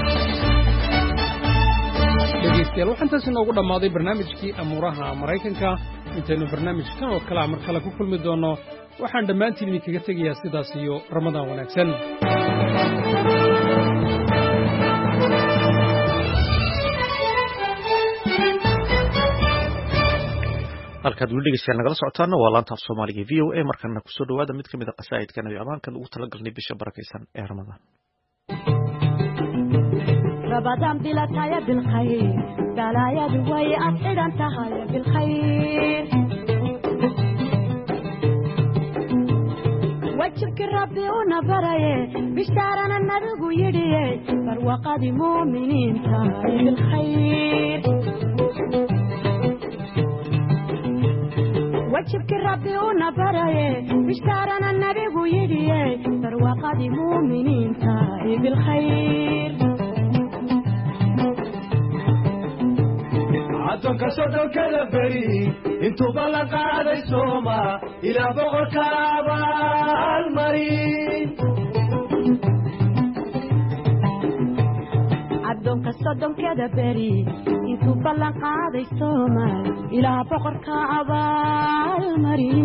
[SPEAKER 10] dhegeystayaal waxaa intaas inoogu dhammaaday barnaamijkii amuuraha maraykanka intaynu barnaamijkan oo kalea mar kale ku kulmi doonno waxaan dhammaantiin idinkaga tegayaa sidaas iyo ramadaan wanaagsan
[SPEAKER 1] halkaad weli dhegeystayaal nagala socotaana waa laanta af soomaaliga v o a markana kusoo dhawaada mid ka mid a qasaa'idka nabi amaankan ugu talagalnay bisha barakaysan ee ramadaan
[SPEAKER 13] رمضان بلا تايا بالخير بلا يا دوي أطير أنت هاي بالخير وجهك ربي ونبري بشتارنا النبي يدي فروقة مؤمنين تاي بالخير وجهك ربي ونبري بشتارنا النبي يدي فروقة مؤمنين تاي بالخير
[SPEAKER 14] عطوك صدق البريد intuu ballan qaaday sooma ilaa boqorka abaalmarin
[SPEAKER 13] addoonka soddonkeeda beri intuu ballan qaaday soomaal ilaa boqorka abaalmarin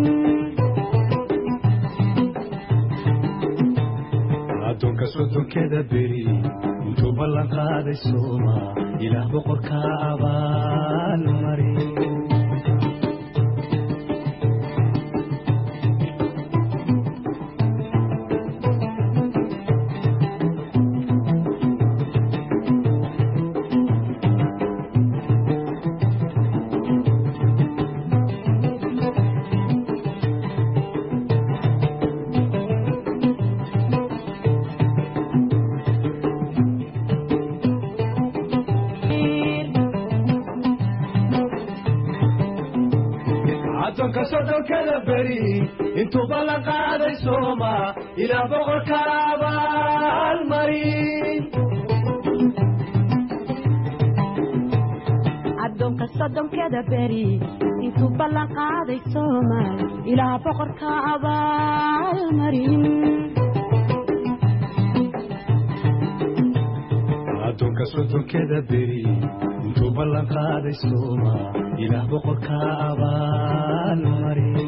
[SPEAKER 14] addoonka soddonkeeda beri intuu ballan qaaday sooma ilaa boqorka abaalmarin sodonkada beri intuu ballan qaaday sooma ilaa boqorka abaalmarin
[SPEAKER 13] addoonka soddonkeeda beri intuu ballan qaaday soomaal ilaa boqorka abaalmarin
[SPEAKER 14] addoonka soddonkeeda beri intuu ballan qaaday sooma ilaa boqorka abaalmarin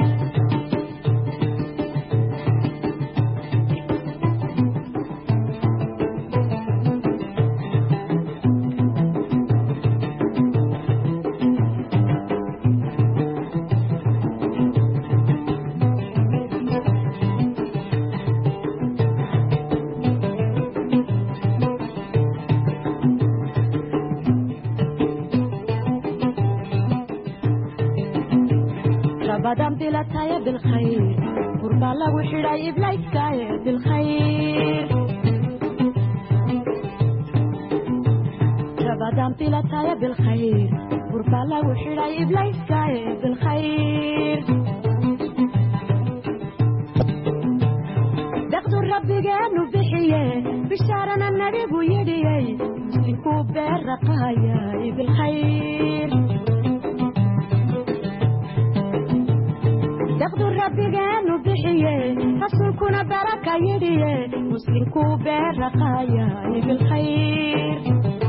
[SPEAKER 13] رمضان بلا تايا بالخير قربا الله وحراي بلايك تايا بالخير رمضان بلا تايا بالخير قربا الله وحراي بلايك تايا بالخير دقدو ربي جانو بحيه بشارنا النبي ويديه مسلمكو بالرقايا بالخير دقدو ربي جانو بحيه رسولكنا بركة يديه مسلمكو بالرقايا بالخير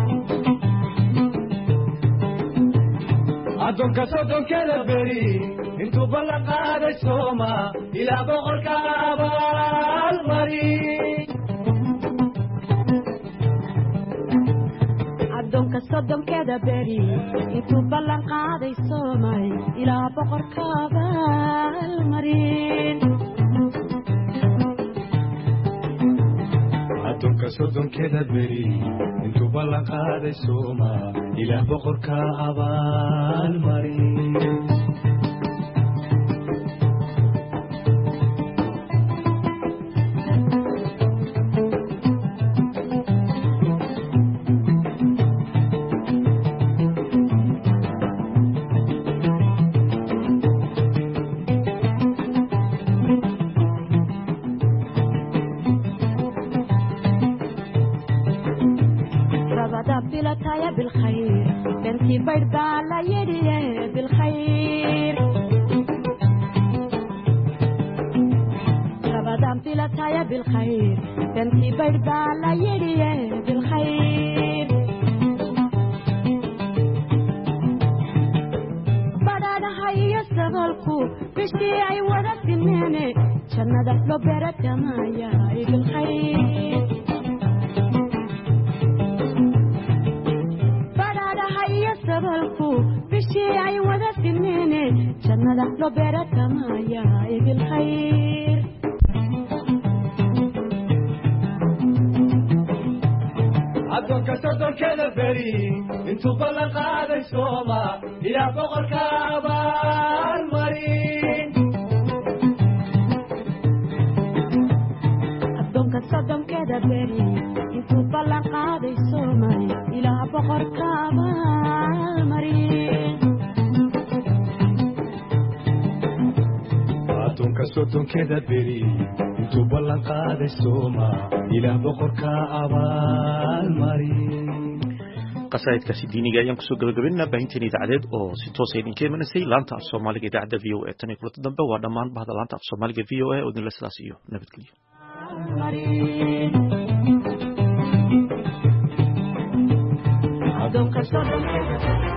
[SPEAKER 14] addoonka soddonkeeda beri intuu ballan qaaday sooma ilaa boqorka abaalmarin
[SPEAKER 13] addoonka soddonkeeda beri intuu ballan qaaday soomay ilaa boqorka abaalmarin
[SPEAKER 14] addoonka soddonkeeda beri intuu ballan qaaday sooma ilaa boqorka abaalmarin
[SPEAKER 13] بلاتايا بالخير بنتي بيض على يدي بالخير رمضان بلاتايا بالخير بنتي بيض على يدي بالخير بدانا هاي يستغلكو بشتي اي ودا سنيني شنا دفلو بيرتا مايا بالخير sabalku bishii ay wada sinene jannada loo beera kamaya bil khayr
[SPEAKER 14] addoonka soddonkeeda beri intuu ballan qaaday sooma ilaa boqorka abaalmarin
[SPEAKER 13] addoonka soddonkeeda beri intuu ballan qaaday sooma ilaa boqorka
[SPEAKER 14] addoonka soddonkeeda beri intuu ballan qaaday sooma ilaa boqorka abaalmarin
[SPEAKER 1] qasaa'idkaasi diiniga ayaan kusoo gabagabaynaa baahinteena idaacadeed oo si toosa idinka imanaysay laanta af soomaaliga idaacadda v o a tan iyo kulanta dambe waa dhammaan bahda laanta af soomaaliga v o a oo idinle sidaas iyo nabadgelyo
[SPEAKER 13] Don't